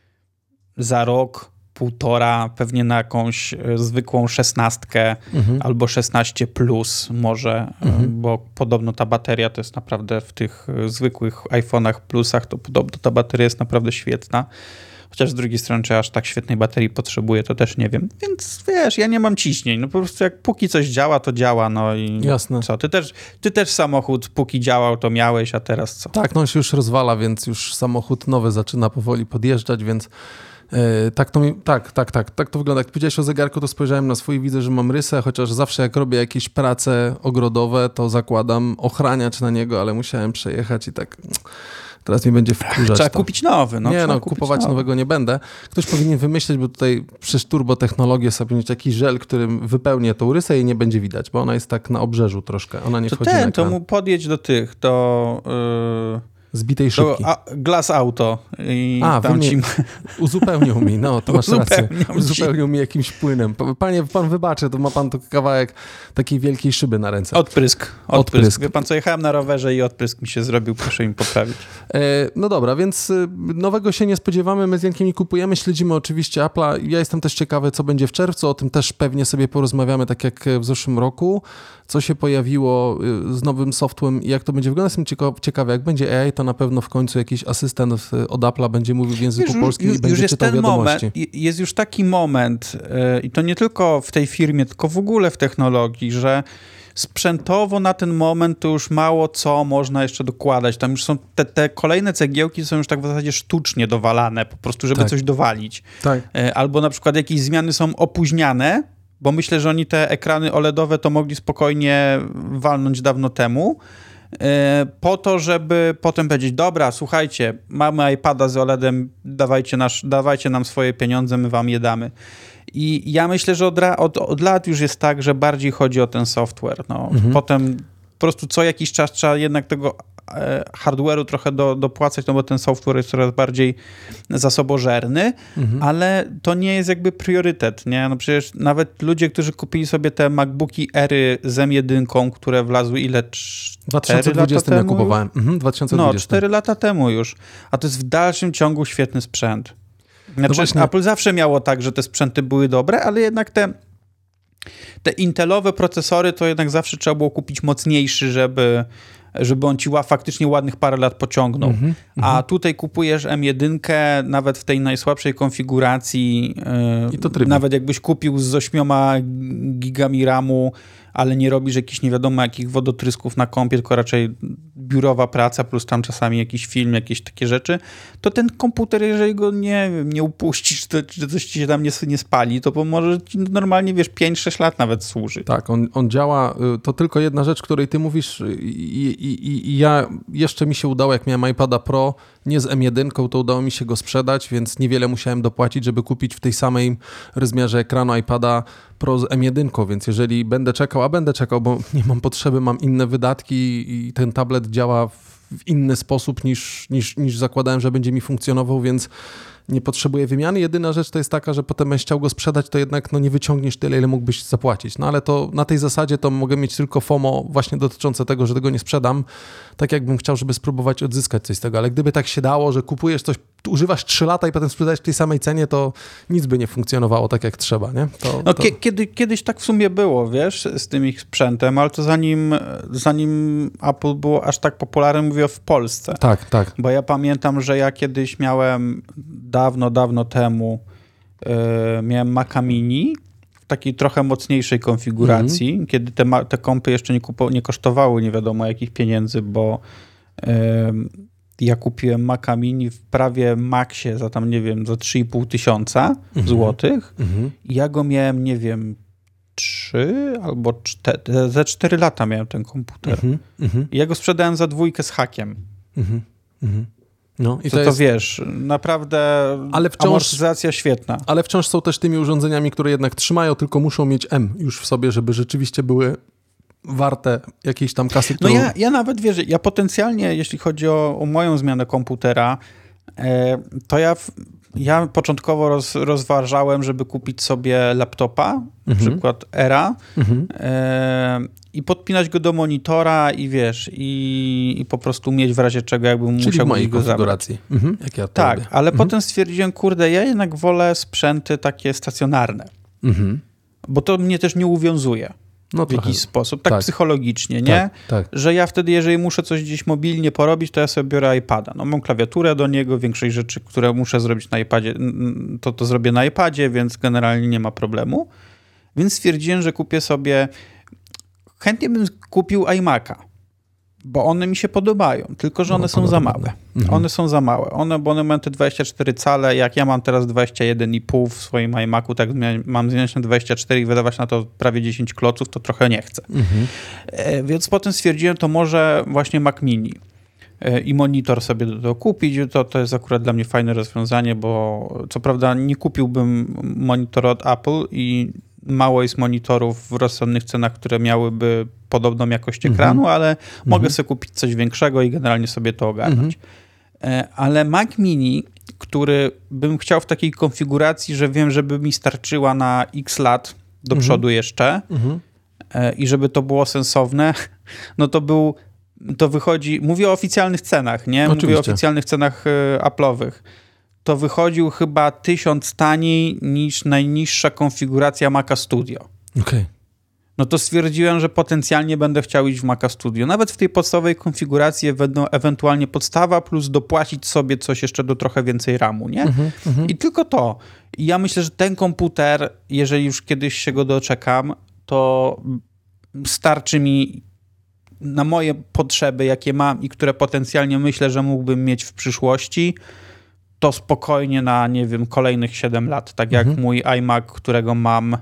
za rok, półtora, pewnie na jakąś zwykłą szesnastkę mhm. albo szesnaście plus może, mhm. bo podobno ta bateria to jest naprawdę w tych zwykłych iPhone'ach plusach, to podobno ta bateria jest naprawdę świetna. Chociaż z drugiej strony, czy aż tak świetnej baterii potrzebuję, to też nie wiem. Więc wiesz, ja nie mam ciśnień. No po prostu jak póki coś działa, to działa. No i jasne. Co? Ty też, ty też samochód póki działał, to miałeś, a teraz co? Tak, no on się już rozwala, więc już samochód nowy zaczyna powoli podjeżdżać, więc yy, tak to mi, tak, tak, tak, tak to wygląda. Jak powiedziałeś o zegarku, to spojrzałem na swój, widzę, że mam rysę, chociaż zawsze jak robię jakieś prace ogrodowe, to zakładam ochraniacz na niego, ale musiałem przejechać i tak... Teraz mi będzie wkurzać. Trzeba to. kupić nowy. No, nie, no kupować nowy. nowego nie będę. Ktoś powinien wymyśleć, bo tutaj przez turbotechnologię sobie mieć jakiś żel, którym wypełnię tą rysę i nie będzie widać, bo ona jest tak na obrzeżu troszkę. Ona nie to wchodzi ten, na ekran. To mu podjedź do tych, do... Yy... Zbitej szybki. A, Glass Auto. I a, tam mnie, ci... uzupełnią mi, no to masz rację. Uzupełnią uzupełnią mi jakimś płynem. Panie, pan wybaczy, to ma pan tu kawałek takiej wielkiej szyby na ręce. Odprysk. Odprysk. Odprysk. Wie pan co, jechałem na rowerze i odprysk mi się zrobił, proszę mi poprawić. E, no dobra, więc nowego się nie spodziewamy, my z Jankiem nie kupujemy, śledzimy oczywiście Apple'a. Ja jestem też ciekawy, co będzie w czerwcu, o tym też pewnie sobie porozmawiamy, tak jak w zeszłym roku. Co się pojawiło z nowym softwarem i jak to będzie wyglądać. Jestem ciekawy, jak będzie A I, to na pewno w końcu jakiś asystent od Apple'a będzie mówił w języku już, polskim już, i będzie czytał wiadomości. Moment, jest już taki moment yy, i to nie tylko w tej firmie, tylko w ogóle w technologii, że sprzętowo na ten moment to już mało co można jeszcze dokładać. Tam już są te, te kolejne cegiełki są już tak w zasadzie sztucznie dowalane, po prostu, żeby tak. coś dowalić. Tak. Yy, albo na przykład jakieś zmiany są opóźniane, bo myślę, że oni te ekrany O L E D owe to mogli spokojnie walnąć dawno temu, yy, po to, żeby potem powiedzieć, dobra, słuchajcie, mamy iPada z OLEDem, dawajcie, nasz, dawajcie nam swoje pieniądze, my wam je damy. I ja myślę, że od, od, od lat już jest tak, że bardziej chodzi o ten software. No. Mhm. Potem po prostu co jakiś czas trzeba jednak tego hardware'u trochę do, dopłacać, no bo ten software jest coraz bardziej zasobożerny, mhm. ale to nie jest jakby priorytet, nie? No przecież nawet ludzie, którzy kupili sobie te MacBooki Ery z M jeden, które wlazły ile? W dwa tysiące dwudziestym ja kupowałem. Mhm, dwa tysiące dwudziestym. No, cztery lata temu już. A to jest w dalszym ciągu świetny sprzęt. Znaczy, no właśnie... Apple zawsze miało tak, że te sprzęty były dobre, ale jednak te te intelowe procesory to jednak zawsze trzeba było kupić mocniejszy, żeby żeby on ci faktycznie ładnych parę lat pociągnął. Mm-hmm, A mm-hmm. tutaj kupujesz M jeden, nawet w tej najsłabszej konfiguracji, I to trybi. Nawet jakbyś kupił z ośmioma gigami ramu, ale nie robisz jakichś nie wiadomo jakich wodotrysków na kompie, tylko raczej biurowa praca, plus tam czasami jakiś film, jakieś takie rzeczy, to ten komputer, jeżeli go nie, nie upuścisz, to, że coś ci się tam nie, nie spali, to może ci normalnie, wiesz, pięć sześć lat nawet służy. Tak, on, on działa, to tylko jedna rzecz, której ty mówisz i, i, i ja, jeszcze mi się udało, jak miałem iPada Pro, nie z M jeden, to udało mi się go sprzedać, więc niewiele musiałem dopłacić, żeby kupić w tej samej rozmiarze ekranu iPada Pro z M jeden, więc jeżeli będę czekał, a będę czekał, bo nie mam potrzeby, mam inne wydatki i ten tablet działa w inny sposób niż, niż, niż zakładałem, że będzie mi funkcjonował, więc nie potrzebuję wymiany. Jedyna rzecz to jest taka, że potem będziesz chciał go sprzedać, to jednak no, nie wyciągniesz tyle, ile mógłbyś zapłacić. No ale to na tej zasadzie to mogę mieć tylko FOMO właśnie dotyczące tego, że tego nie sprzedam, tak jakbym chciał, żeby spróbować odzyskać coś z tego. Ale gdyby tak się dało, że kupujesz coś używasz trzy lata i potem sprzedajesz w tej samej cenie, to nic by nie funkcjonowało tak, jak trzeba, nie? To, no, to... Kiedy, kiedyś tak w sumie było, wiesz, z tym ich sprzętem, ale to zanim, zanim Apple było aż tak popularne, mówię w Polsce. Tak, tak. Bo ja pamiętam, że ja kiedyś miałem dawno, dawno temu yy, miałem Maca Mini w takiej trochę mocniejszej konfiguracji, mm-hmm. kiedy te, te kompy jeszcze nie, kupo, nie kosztowały nie wiadomo jakich pieniędzy, bo yy, ja kupiłem Maca Mini w prawie Maxie za tam, nie wiem, za trzy i pół tysiąca mm-hmm. złotych mm-hmm. i ja go miałem, nie wiem, trzy albo cztery, ze cztery lata miałem ten komputer. Mm-hmm. I ja go sprzedałem za dwójkę z hakiem. Mm-hmm. Mm-hmm. No, i to, to, jest... to wiesz, naprawdę ale wciąż, amortyzacja świetna. Ale wciąż są też tymi urządzeniami, które jednak trzymają, tylko muszą mieć M już w sobie, żeby rzeczywiście były warte jakiejś tam kasy, którą... No ja, ja nawet wierzę, ja potencjalnie, jeśli chodzi o, o moją zmianę komputera, e, to ja, w, ja początkowo roz, rozważałem, żeby kupić sobie laptopa, mhm. na przykład Era, mhm. e, i podpinać go do monitora i wiesz, i, i po prostu mieć w razie czego, jakbym Czyli musiał w mojej go konfiguracji. Mhm. Jak ja to tak, robię. ale mhm. potem stwierdziłem, kurde, ja jednak wolę sprzęty takie stacjonarne, mhm. bo to mnie też nie uwiązuje. No w trochę. Jakiś sposób, tak, tak psychologicznie, nie? Tak, tak. Że ja wtedy, jeżeli muszę coś gdzieś mobilnie porobić, to ja sobie biorę iPada. No mam klawiaturę do niego, większość rzeczy, które muszę zrobić na iPadzie, to to zrobię na iPadzie, więc generalnie nie ma problemu. Więc stwierdziłem, że kupię sobie, chętnie bym kupił iMac'a, bo one mi się podobają, tylko że no, one są za małe. Mhm. One są za małe. One, bo one mają te dwadzieścia cztery cale, jak ja mam teraz dwadzieścia jeden i pół w swoim iMacu, tak mam zmieniać na dwadzieścia cztery i wydawać na to prawie dziesięć kloców, to trochę nie chcę. Mhm. E, więc potem stwierdziłem, to może właśnie Mac Mini e, i monitor sobie do tego kupić. To, to jest akurat dla mnie fajne rozwiązanie, bo co prawda nie kupiłbym monitora od Apple i mało jest monitorów w rozsądnych cenach, które miałyby podobną jakość ekranu, mm-hmm. ale mm-hmm. mogę sobie kupić coś większego i generalnie sobie to ogarnąć. Mm-hmm. Ale Mac Mini, który bym chciał w takiej konfiguracji, że wiem, żeby mi starczyła na x lat do mm-hmm. przodu jeszcze mm-hmm. i żeby to było sensowne, no to był, to wychodzi, mówię o oficjalnych cenach, nie? Oczywiście. Mówię o oficjalnych cenach Apple'owych. To wychodził chyba tysiąc taniej niż najniższa konfiguracja Maca Studio. Okej. Okay. No to stwierdziłem, że potencjalnie będę chciał iść w Maca Studio. Nawet w tej podstawowej konfiguracji będą ewentualnie podstawa plus dopłacić sobie coś jeszcze do trochę więcej ramu, nie? Mm-hmm, mm-hmm. I tylko to. I ja myślę, że ten komputer, jeżeli już kiedyś się go doczekam, to starczy mi na moje potrzeby, jakie mam i które potencjalnie myślę, że mógłbym mieć w przyszłości, to spokojnie na, nie wiem, kolejnych siedem lat. Tak jak mhm. mój iMac, którego mam,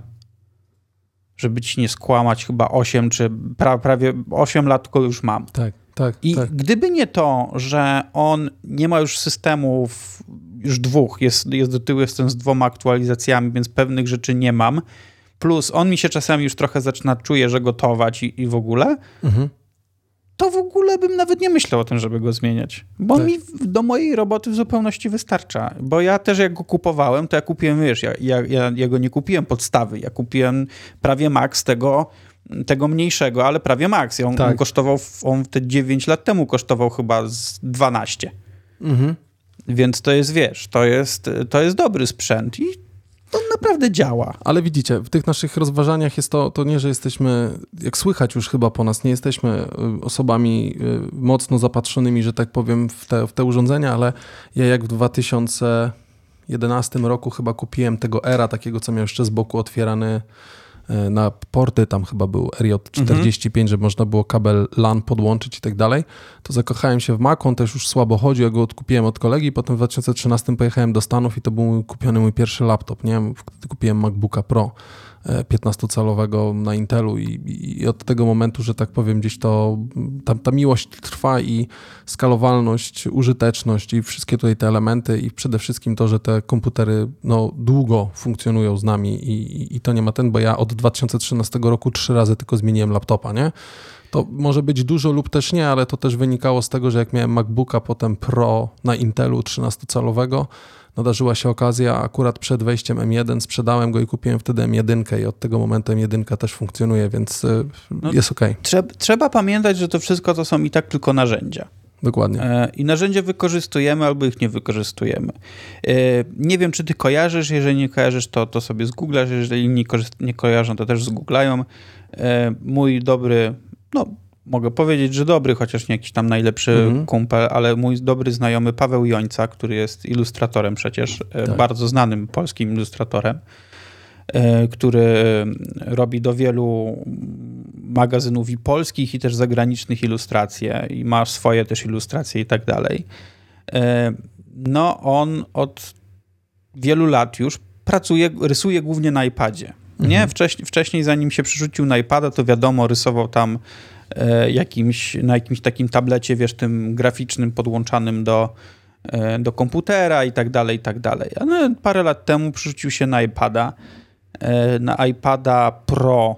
żeby ci nie skłamać, chyba osiem, czy pra, prawie osiem lat go już mam. Tak, tak. I tak. gdyby nie to, że on nie ma już systemów, już dwóch, jest, jest do tyłu, jestem z dwoma aktualizacjami, więc pewnych rzeczy nie mam, plus on mi się czasami już trochę zaczyna, czuje, że gotować i, i w ogóle, mhm. to w ogóle bym nawet nie myślał o tym, żeby go zmieniać. Bo tak. mi do mojej roboty w zupełności wystarcza. Bo ja też jak go kupowałem, to ja kupiłem, wiesz, ja, ja, ja, ja go nie kupiłem podstawy. Ja kupiłem prawie max tego, tego mniejszego, ale prawie max. On, tak. on kosztował, on te dziewięć lat temu kosztował chyba z dwanaście. Mhm. Więc to jest, wiesz, to jest, to jest dobry sprzęt i on naprawdę działa. Ale widzicie, w tych naszych rozważaniach jest to, to nie, że jesteśmy, jak słychać już chyba po nas, nie jesteśmy osobami mocno zapatrzonymi, że tak powiem, w te, w te urządzenia, ale ja jak w dwa tysiące jedenastym roku chyba kupiłem tego Era, takiego, co miał jeszcze z boku otwierany na porty, tam chyba był R J czterdzieści pięć, mhm. żeby można było kabel LAN podłączyć i tak dalej, to zakochałem się w Macu, on też już słabo chodził, ja go odkupiłem od kolegi, potem w dwa tysiące trzynastym pojechałem do Stanów i to był mój kupiony mój pierwszy laptop, nie? Wtedy kupiłem MacBooka Pro piętnastocalowego na Intelu i, i od tego momentu, że tak powiem, gdzieś to ta, ta miłość trwa i skalowalność, użyteczność i wszystkie tutaj te elementy i przede wszystkim to, że te komputery no, długo funkcjonują z nami i, i, i to nie ma ten, bo ja od dwa tysiące trzynastego roku trzy razy tylko zmieniłem laptopa, nie? To może być dużo lub też nie, ale to też wynikało z tego, że jak miałem MacBooka, potem Pro na Intelu trzynastocalowego, nadarzyła się okazja, akurat przed wejściem M jeden sprzedałem go i kupiłem wtedy M jeden i od tego momentu M jeden też funkcjonuje, więc no, jest okej. Okay. Trzeba, trzeba pamiętać, że to wszystko to są i tak tylko narzędzia. dokładnie. E, I narzędzia wykorzystujemy albo ich nie wykorzystujemy. E, nie wiem, czy ty kojarzysz, jeżeli nie kojarzysz, to, to sobie zgooglasz, jeżeli inni nie kojarzą, to też zgooglają. E, mój dobry, no mogę powiedzieć, że dobry, chociaż nie jakiś tam najlepszy mhm. kumpel, ale mój dobry znajomy Paweł Jońca, który jest ilustratorem przecież, tak. bardzo znanym polskim ilustratorem, który robi do wielu magazynów i polskich, i też zagranicznych ilustracje i ma swoje też ilustracje i tak dalej. No on od wielu lat już pracuje, rysuje głównie na iPadzie. Nie? Mhm. Wcześniej, wcześniej, zanim się przerzucił na iPada, to wiadomo, rysował tam jakimś, na jakimś takim tablecie, wiesz, tym graficznym podłączanym do, do komputera i tak dalej, i tak dalej. Ale parę lat temu przerzucił się na iPada, na iPada Pro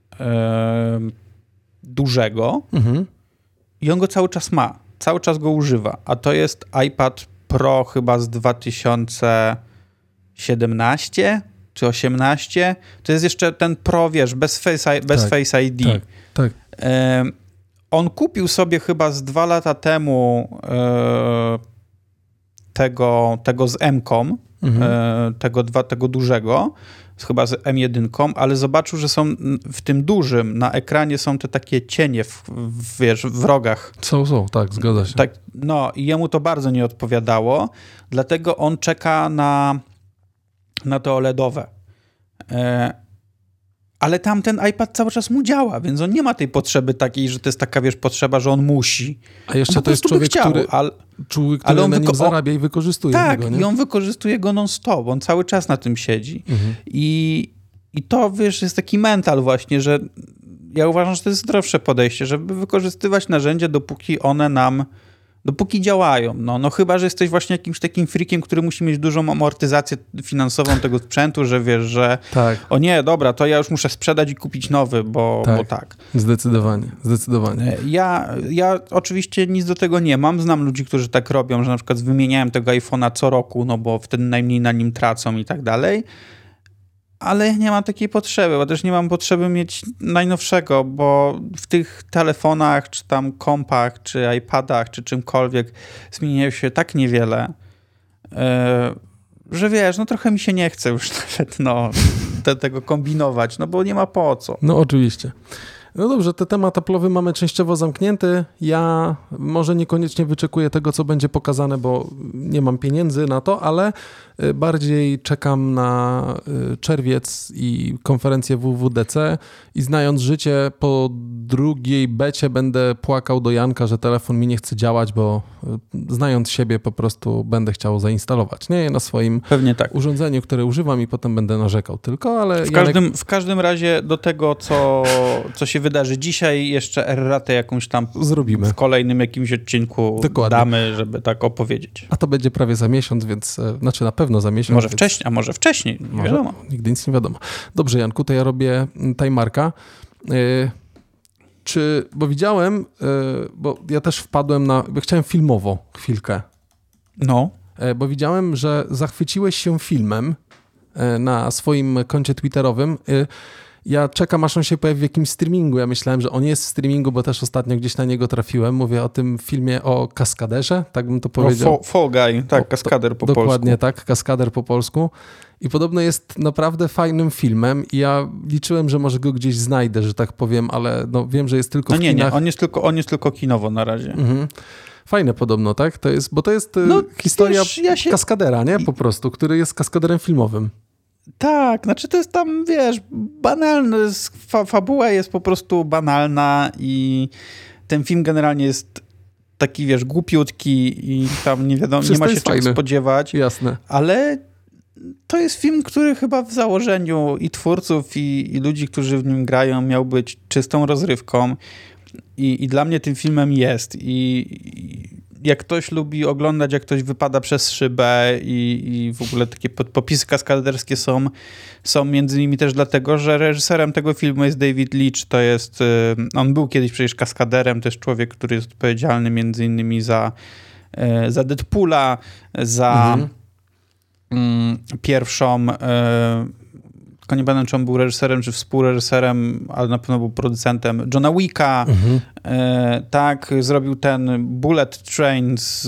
e, dużego mhm. i on go cały czas ma. Cały czas go używa. A to jest iPad Pro chyba z dwa tysiące siedemnaście czy osiemnaście. To jest jeszcze ten Pro, wiesz, bez Face, bez tak, Face I D. Tak, tak. E, on kupił sobie chyba z dwa lata temu e, tego, tego z M-kom, mhm. e, tego, dwa, tego dużego, chyba z M jeden, ale zobaczył, że są w tym dużym, na ekranie są te takie cienie w, w, wiesz, w rogach. Są, są, tak, zgadza się. Tak, no i jemu to bardzo nie odpowiadało, dlatego on czeka na, na to O L E D owe. E, ale tam ten iPad cały czas mu działa, więc on nie ma tej potrzeby takiej, że to jest taka, wiesz, potrzeba, że on musi. A jeszcze to jest człowiek, chciał, który, ale, człowiek, który ale on na nim wyko- zarabia i wykorzystuje tak, go, nie? i on wykorzystuje go non-stop, on cały czas na tym siedzi. Mhm. I, I to, wiesz, jest taki mental właśnie, że ja uważam, że to jest zdrowsze podejście, żeby wykorzystywać narzędzia, dopóki one nam, dopóki działają. No, no chyba, że jesteś właśnie jakimś takim freakiem, który musi mieć dużą amortyzację finansową tego sprzętu, że wiesz, że tak. o nie, dobra, to ja już muszę sprzedać i kupić nowy, bo tak. Bo tak. Zdecydowanie, zdecydowanie. Ja, ja oczywiście nic do tego nie mam. Znam ludzi, którzy tak robią, że na przykład wymieniają tego iPhone'a co roku, no bo wtedy najmniej na nim tracą i tak dalej. Ale nie mam takiej potrzeby, bo też nie mam potrzeby mieć najnowszego, bo w tych telefonach, czy tam kompach, czy iPadach, czy czymkolwiek zmieniają się tak niewiele, yy, że wiesz, no trochę mi się nie chce już nawet no, te, tego kombinować, no bo nie ma po co. No oczywiście. No dobrze, ten temat Apple'owy mamy częściowo zamknięty. Ja może niekoniecznie wyczekuję tego, co będzie pokazane, bo nie mam pieniędzy na to, ale bardziej czekam na czerwiec i konferencję W W D C i znając życie, po drugiej becie będę płakał do Janka, że telefon mi nie chce działać, bo znając siebie po prostu będę chciał zainstalować. Nie na swoim Pewnie tak. urządzeniu, które używam i potem będę narzekał tylko, ale... W, Janek... każdym, w każdym razie do tego, co, co się wydarzy dzisiaj, jeszcze erratę jakąś tam zrobimy. W kolejnym jakimś odcinku Dokładnie. Damy, żeby tak opowiedzieć. A to będzie prawie za miesiąc, więc znaczy na pewno za miesiąc. Może więc... wcześniej, a może wcześniej, nie może, wiadomo. Nigdy nic nie wiadomo. Dobrze, Janku, to ja robię timerka. Yy, czy, bo widziałem, yy, bo ja też wpadłem na, bo chciałem filmowo chwilkę. No. Yy, bo widziałem, że zachwyciłeś się filmem yy, na swoim koncie twitterowym. Yy, Ja czekam, aż on się pojawi w jakimś streamingu. Ja myślałem, że on jest w streamingu, bo też ostatnio gdzieś na niego trafiłem. Mówię o tym filmie o kaskaderze, tak bym to powiedział. O, Fall Guy, tak, o, kaskader po do, polsku. Dokładnie tak, kaskader po polsku. I podobno jest naprawdę fajnym filmem i ja liczyłem, że może go gdzieś znajdę, że tak powiem, ale no wiem, że jest tylko no w nie, kinach. nie, on jest tylko, on jest tylko kinowo na razie. Mhm. Fajne podobno, tak? To jest, bo to jest no, historia wiesz, ja się... kaskadera, nie? Po prostu, który jest kaskaderem filmowym. Tak, znaczy to jest tam, wiesz, banalne, fa- fabuła jest po prostu banalna i ten film generalnie jest taki, wiesz, głupiutki i tam nie wiadomo, nie ma się czego spodziewać. Jasne. Ale to jest film, który chyba w założeniu i twórców, i, i ludzi, którzy w nim grają, miał być czystą rozrywką i, i dla mnie tym filmem jest. I, i jak ktoś lubi oglądać, jak ktoś wypada przez szybę i, i w ogóle takie popisy kaskaderskie są, są między innymi też dlatego, że reżyserem tego filmu jest David Leitch. To jest, on był kiedyś przecież kaskaderem, też człowiek, który jest odpowiedzialny między innymi za, za Deadpoola, za mhm. pierwszą tylko nie pamiętam, czy on był reżyserem, czy współreżyserem, ale na pewno był producentem Johna Wicka. Mhm. E, tak, zrobił ten Bullet Train z,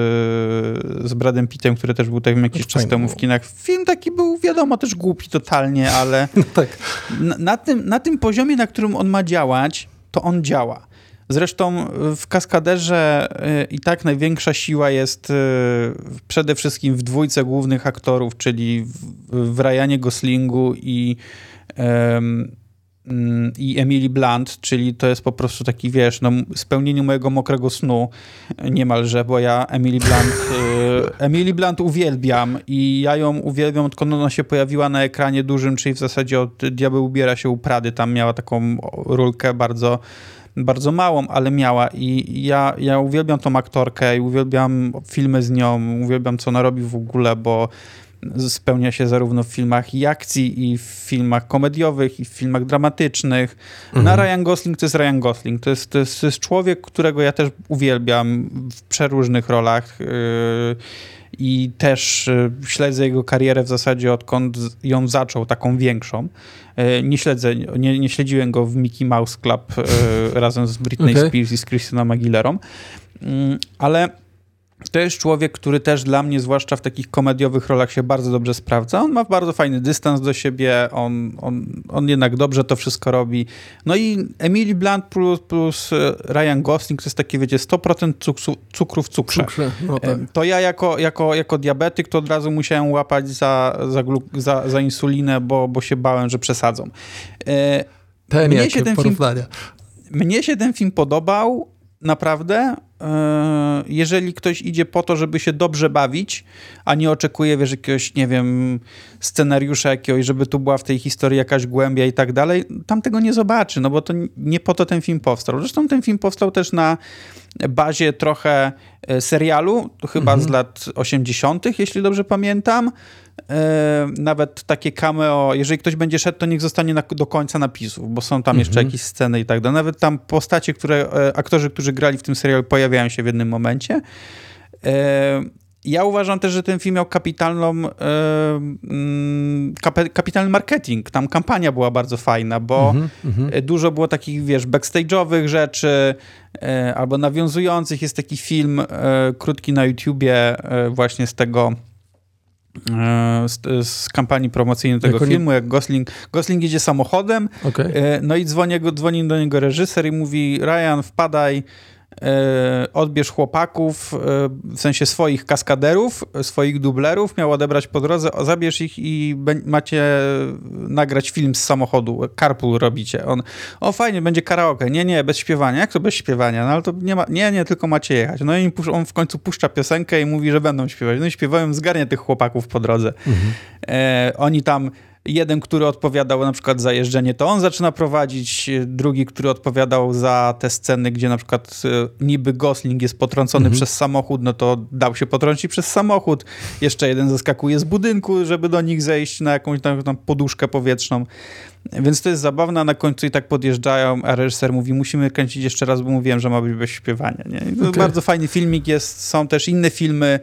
z Bradem Pittem, który też był tam jakiś czas temu w kinach. Film taki był, wiadomo, też głupi totalnie, ale tak. na, na, tym, na tym poziomie, na którym on ma działać, to on działa. Zresztą w Kaskaderze i tak największa siła jest przede wszystkim w dwójce głównych aktorów, czyli w, w Ryanie Goslingu i, um, i Emily Blunt, czyli to jest po prostu taki, wiesz, no, spełnienie mojego mokrego snu niemalże, bo ja Emily Blunt, Emily Blunt uwielbiam i ja ją uwielbiam, odkąd ona się pojawiła na ekranie dużym, czyli w zasadzie od Diabeł ubiera się u Prady, tam miała taką rulkę bardzo bardzo małą, ale miała i ja, ja uwielbiam tą aktorkę i uwielbiam filmy z nią, uwielbiam co ona robi w ogóle, bo spełnia się zarówno w filmach i akcji, i w filmach komediowych, i w filmach dramatycznych. Mhm. Na Ryan Gosling to jest Ryan Gosling. To jest, to jest, to jest człowiek, którego ja też uwielbiam w przeróżnych rolach yy, i też yy, śledzę jego karierę w zasadzie odkąd ją zaczął, taką większą. Yy, nie śledzę, nie, nie śledziłem go w Mickey Mouse Club yy, razem z Britney okay. Spears i z Christianą Aguilerą, yy, ale to jest człowiek, który też dla mnie, zwłaszcza w takich komediowych rolach, się bardzo dobrze sprawdza. On ma bardzo fajny dystans do siebie, on, on, on jednak dobrze to wszystko robi. No i Emily Blunt plus, plus Ryan Gosling to jest takie, wiecie, sto procent cukru, cukru w cukrze. cukrze. No tak. To ja jako, jako, jako diabetyk to od razu musiałem łapać za, za, za, za insulinę, bo, bo się bałem, że przesadzą. Ten mnie się ten film, mnie się ten film podobał, naprawdę. Jeżeli ktoś idzie po to, żeby się dobrze bawić, a nie oczekuje, wiesz, jakiegoś, nie wiem, scenariusza jakiegoś, żeby tu była w tej historii jakaś głębia i tak dalej, tam tego nie zobaczy, no bo to nie po to ten film powstał. Zresztą ten film powstał też na bazie trochę serialu, chyba mhm. z lat osiemdziesiątych, jeśli dobrze pamiętam. Nawet takie cameo, jeżeli ktoś będzie szedł, to niech zostanie na, do końca napisów, bo są tam jeszcze mhm. jakieś sceny i tak dalej. Nawet tam postacie, które, aktorzy, którzy grali w tym serialu, pojawiają się w jednym momencie. Ja uważam też, że ten film miał kapitalną, kapitalny marketing. Tam kampania była bardzo fajna, bo mm-hmm. dużo było takich, wiesz, backstage'owych rzeczy albo nawiązujących. Jest taki film krótki na YouTubie właśnie z tego Z, z kampanii promocyjnej tego jak filmu, oni... jak Gosling, Gosling jedzie samochodem, okay. no i dzwoni, dzwoni do niego reżyser i mówi: Ryan, wpadaj, odbierz chłopaków, w sensie swoich kaskaderów, swoich dublerów, miał odebrać po drodze, zabierz ich i macie nagrać film z samochodu, carpool robicie. On, o fajnie, będzie karaoke. Nie, nie, bez śpiewania. Jak to bez śpiewania? No ale to nie ma, nie, nie, tylko macie jechać. No i on w końcu puszcza piosenkę i mówi, że będą śpiewać. No i śpiewają, zgarnia tych chłopaków po drodze. Mhm. E, oni tam jeden, który odpowiadał na przykład za jeżdżenie, to on zaczyna prowadzić, drugi, który odpowiadał za te sceny, gdzie na przykład niby Gosling jest potrącony mhm. przez samochód, no to dał się potrącić przez samochód. Jeszcze jeden zeskakuje z budynku, żeby do nich zejść na jakąś tam, tam poduszkę powietrzną. Więc to jest zabawne, a na końcu i tak podjeżdżają, a reżyser mówi, musimy kręcić jeszcze raz, bo mówiłem, że ma być bez śpiewania. Nie? To okay. Bardzo fajny filmik jest, są też inne filmy,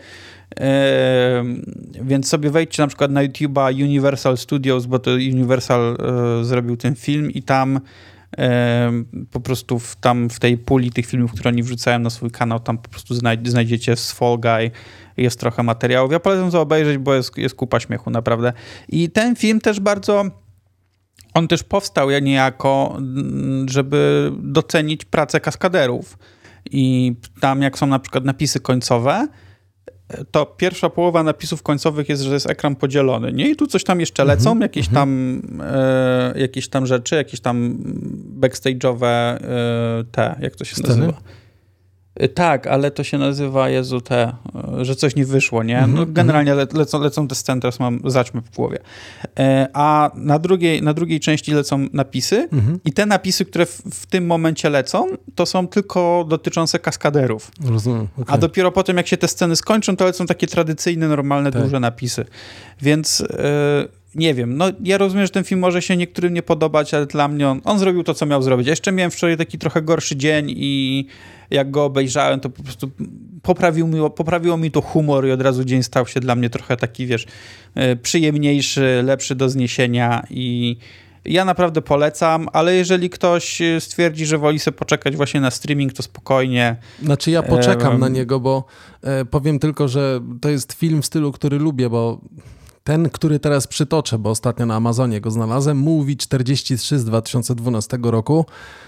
Yy, więc sobie wejdźcie na przykład na YouTube'a Universal Studios, bo to Universal yy, zrobił ten film i tam yy, po prostu w, tam w tej puli tych filmów, które oni wrzucają na swój kanał, tam po prostu znaj- znajdziecie z Fall Guy, jest trochę materiałów. Ja polecam to obejrzeć, bo jest, jest kupa śmiechu, naprawdę. I ten film też bardzo, on też powstał ja niejako, żeby docenić pracę kaskaderów. I tam jak są na przykład napisy końcowe, to pierwsza połowa napisów końcowych jest, że jest ekran podzielony, nie? I tu coś tam jeszcze lecą, mm-hmm, jakieś, mm-hmm. tam, e, jakieś tam rzeczy, jakieś tam backstage'owe e, te, jak to się Sceny? nazywa? E, tak, ale to się nazywa, Jezu, te, e, że coś nie wyszło, nie? Mm-hmm, no, generalnie le, lecą, lecą te sceny, teraz mam zaćmy w głowie. E, a na drugiej, na drugiej części lecą napisy mm-hmm. i te napisy, które w, w tym momencie lecą, to są tylko dotyczące kaskaderów. Rozumiem. Okay. A dopiero potem, jak się te sceny skończą, to lecą takie tradycyjne, normalne, tak. duże napisy. Więc yy, nie wiem, no ja rozumiem, że ten film może się niektórym nie podobać, ale dla mnie on, on zrobił to, co miał zrobić. Ja jeszcze miałem wczoraj taki trochę gorszy dzień i jak go obejrzałem, to po prostu poprawił mi, poprawiło mi to humor i od razu dzień stał się dla mnie trochę taki, wiesz, przyjemniejszy, lepszy do zniesienia i ja naprawdę polecam, ale jeżeli ktoś stwierdzi, że woli sobie poczekać właśnie na streaming, to spokojnie. Znaczy ja poczekam e, na niego, bo e, powiem tylko, że to jest film w stylu, który lubię, bo ten, który teraz przytoczę, bo ostatnio na Amazonie go znalazłem, Movie czterdzieści trzy z dwa tysiące dwunastego roku.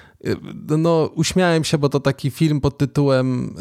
No, uśmiałem się, bo to taki film pod tytułem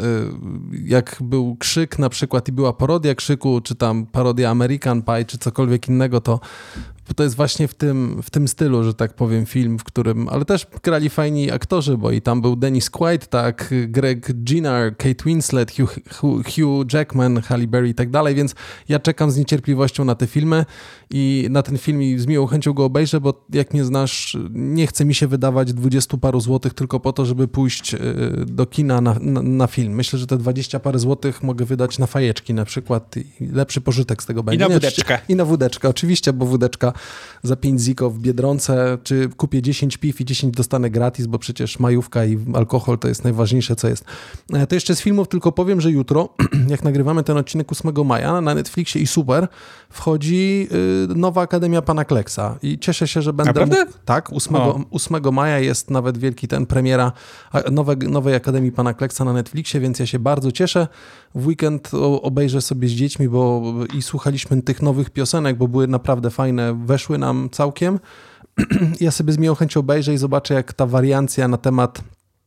jak był Krzyk na przykład i była parodia Krzyku, czy tam parodia American Pie, czy cokolwiek innego, to to jest właśnie w tym, w tym stylu, że tak powiem, film, w którym, ale też grali fajni aktorzy, bo i tam był Dennis Quaid, tak, Greg Kinnear, Kate Winslet, Hugh, Hugh Jackman, Halle Berry i tak dalej, więc ja czekam z niecierpliwością na te filmy i na ten film i z miłą chęcią go obejrzę, bo jak mnie znasz, nie chce mi się wydawać dwudziestu paru złotych tylko po to, żeby pójść do kina na, na, na film. Myślę, że te dwadzieścia parę złotych mogę wydać na fajeczki na przykład i lepszy pożytek z tego będzie. I na wódeczkę. I na wódeczkę, oczywiście, bo wódeczka za pięć ziko w Biedronce, czy kupię dziesięć piw i dziesięć dostanę gratis, bo przecież majówka i alkohol to jest najważniejsze, co jest. To jeszcze z filmów tylko powiem, że jutro, jak nagrywamy ten odcinek ósmego maja, na Netflixie i Super wchodzi nowa Akademia Pana Kleksa i cieszę się, że będę... Naprawdę? Mógł, tak, ósmego maja jest nawet wielki ten premiera nowe, nowej Akademii Pana Kleksa na Netflixie, więc ja się bardzo cieszę. W weekend obejrzę sobie z dziećmi, bo i słuchaliśmy tych nowych piosenek, bo były naprawdę fajne, weszły nam całkiem. Ja sobie z miłą chęcią obejrzę i zobaczę, jak ta wariancja na temat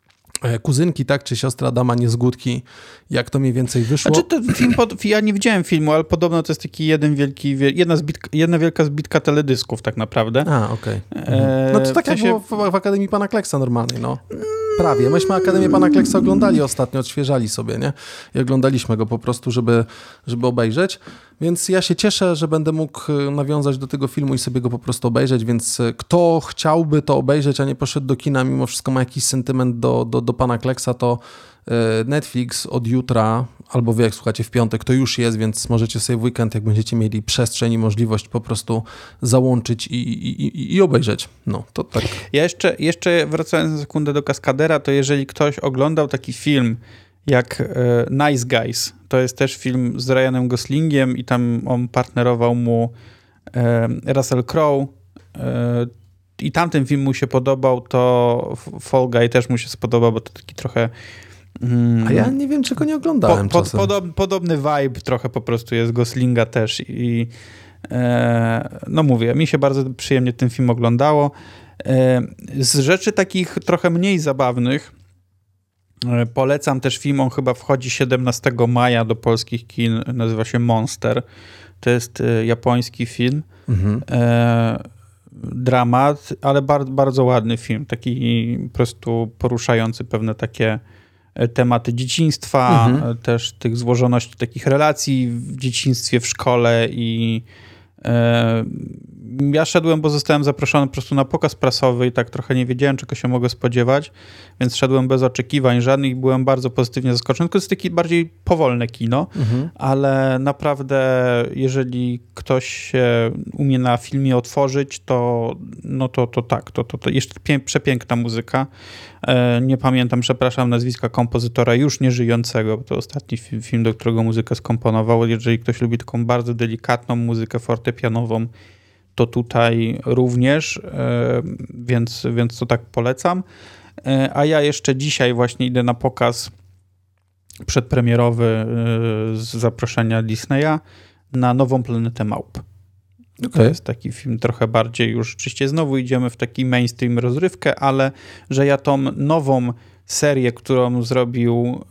kuzynki, tak, czy siostra Adama Niezgódki, jak to mniej więcej wyszło. Znaczy ten film, pod, ja nie widziałem filmu, ale podobno to jest taki jeden wielki, jedna, zbitka, jedna wielka zbitka teledysków tak naprawdę. A, okej. Okay. Mhm. No to tak w sensie... jak było w, w Akademii Pana Kleksa normalnej, no. Prawie. Myśmy Akademię Pana Kleksa oglądali ostatnio, odświeżali sobie, nie? I oglądaliśmy go po prostu, żeby, żeby obejrzeć. Więc ja się cieszę, że będę mógł nawiązać do tego filmu i sobie go po prostu obejrzeć, więc kto chciałby to obejrzeć, a nie poszedł do kina, mimo wszystko ma jakiś sentyment do, do, do Pana Kleksa, to Netflix od jutra, albo wy jak słuchacie w piątek, to już jest, więc możecie sobie w weekend, jak będziecie mieli przestrzeń i możliwość po prostu załączyć i, i, i, i obejrzeć. No, to tak. Ja jeszcze, jeszcze wracając na sekundę do Kaskadera, to jeżeli ktoś oglądał taki film jak e, Nice Guys, to jest też film z Ryanem Goslingiem i tam on partnerował mu e, Russell Crowe e, i tamten film mu się podobał, to Fall Guy też mu się spodobał, bo to taki trochę mm, a ja nie wiem, czego nie oglądałem po, pod, podob, Podobny vibe trochę po prostu jest Goslinga też i e, no mówię, mi się bardzo przyjemnie ten film oglądało. E, z rzeczy takich trochę mniej zabawnych polecam też film, on chyba wchodzi siedemnastego maja do polskich kin, nazywa się Monster. To jest e, japoński film. Mhm. E, dramat, ale bar- bardzo ładny film. Taki po prostu poruszający pewne takie tematy dzieciństwa, mhm. też tych złożoności takich relacji w dzieciństwie, w szkole i e, ja szedłem, bo zostałem zaproszony po prostu na pokaz prasowy i tak trochę nie wiedziałem, czego się mogę spodziewać, więc szedłem bez oczekiwań żadnych i byłem bardzo pozytywnie zaskoczony. To jest takie bardziej powolne kino, mhm. ale naprawdę jeżeli ktoś się umie na filmie otworzyć, to no to, to tak, to, to, to jeszcze pię- przepiękna muzyka. E, nie pamiętam, przepraszam, nazwiska kompozytora już nieżyjącego, bo to ostatni film, film, do którego muzykę skomponował. Jeżeli ktoś lubi taką bardzo delikatną muzykę fortepianową, to tutaj również, więc, więc to tak polecam. A ja jeszcze dzisiaj właśnie idę na pokaz przedpremierowy z zaproszenia Disneya na Nową Planetę Małp. Okay. To jest taki film trochę bardziej już rzeczywiście znowu idziemy w taki mainstream rozrywkę, ale że ja tą nową serię, którą zrobił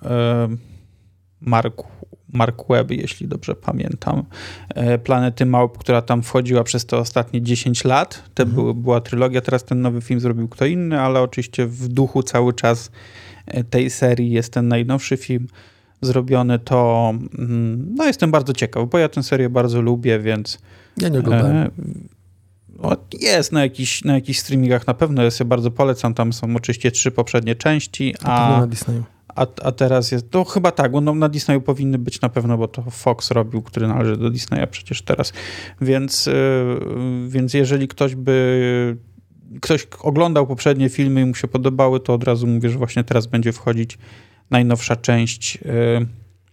Mark Mark Webb, jeśli dobrze pamiętam, Planety Małp, która tam wchodziła przez te ostatnie dziesięć lat. To mhm. były, była trylogia, teraz ten nowy film zrobił kto inny, ale oczywiście w duchu cały czas tej serii jest ten najnowszy film zrobiony, to no jestem bardzo ciekaw, bo ja tę serię bardzo lubię, więc... Ja nie oglądałem. E, jest na jakichś na jakichś streamingach na pewno, ja sobie bardzo polecam, tam są oczywiście trzy poprzednie części, a... na Disneyu. A, a teraz jest, to chyba tak, bo no, na Disneyu powinny być na pewno, bo to Fox robił, który należy do Disneya przecież teraz. Więc, yy, więc jeżeli ktoś by, ktoś oglądał poprzednie filmy i mu się podobały, to od razu mówię, że właśnie teraz będzie wchodzić najnowsza część yy,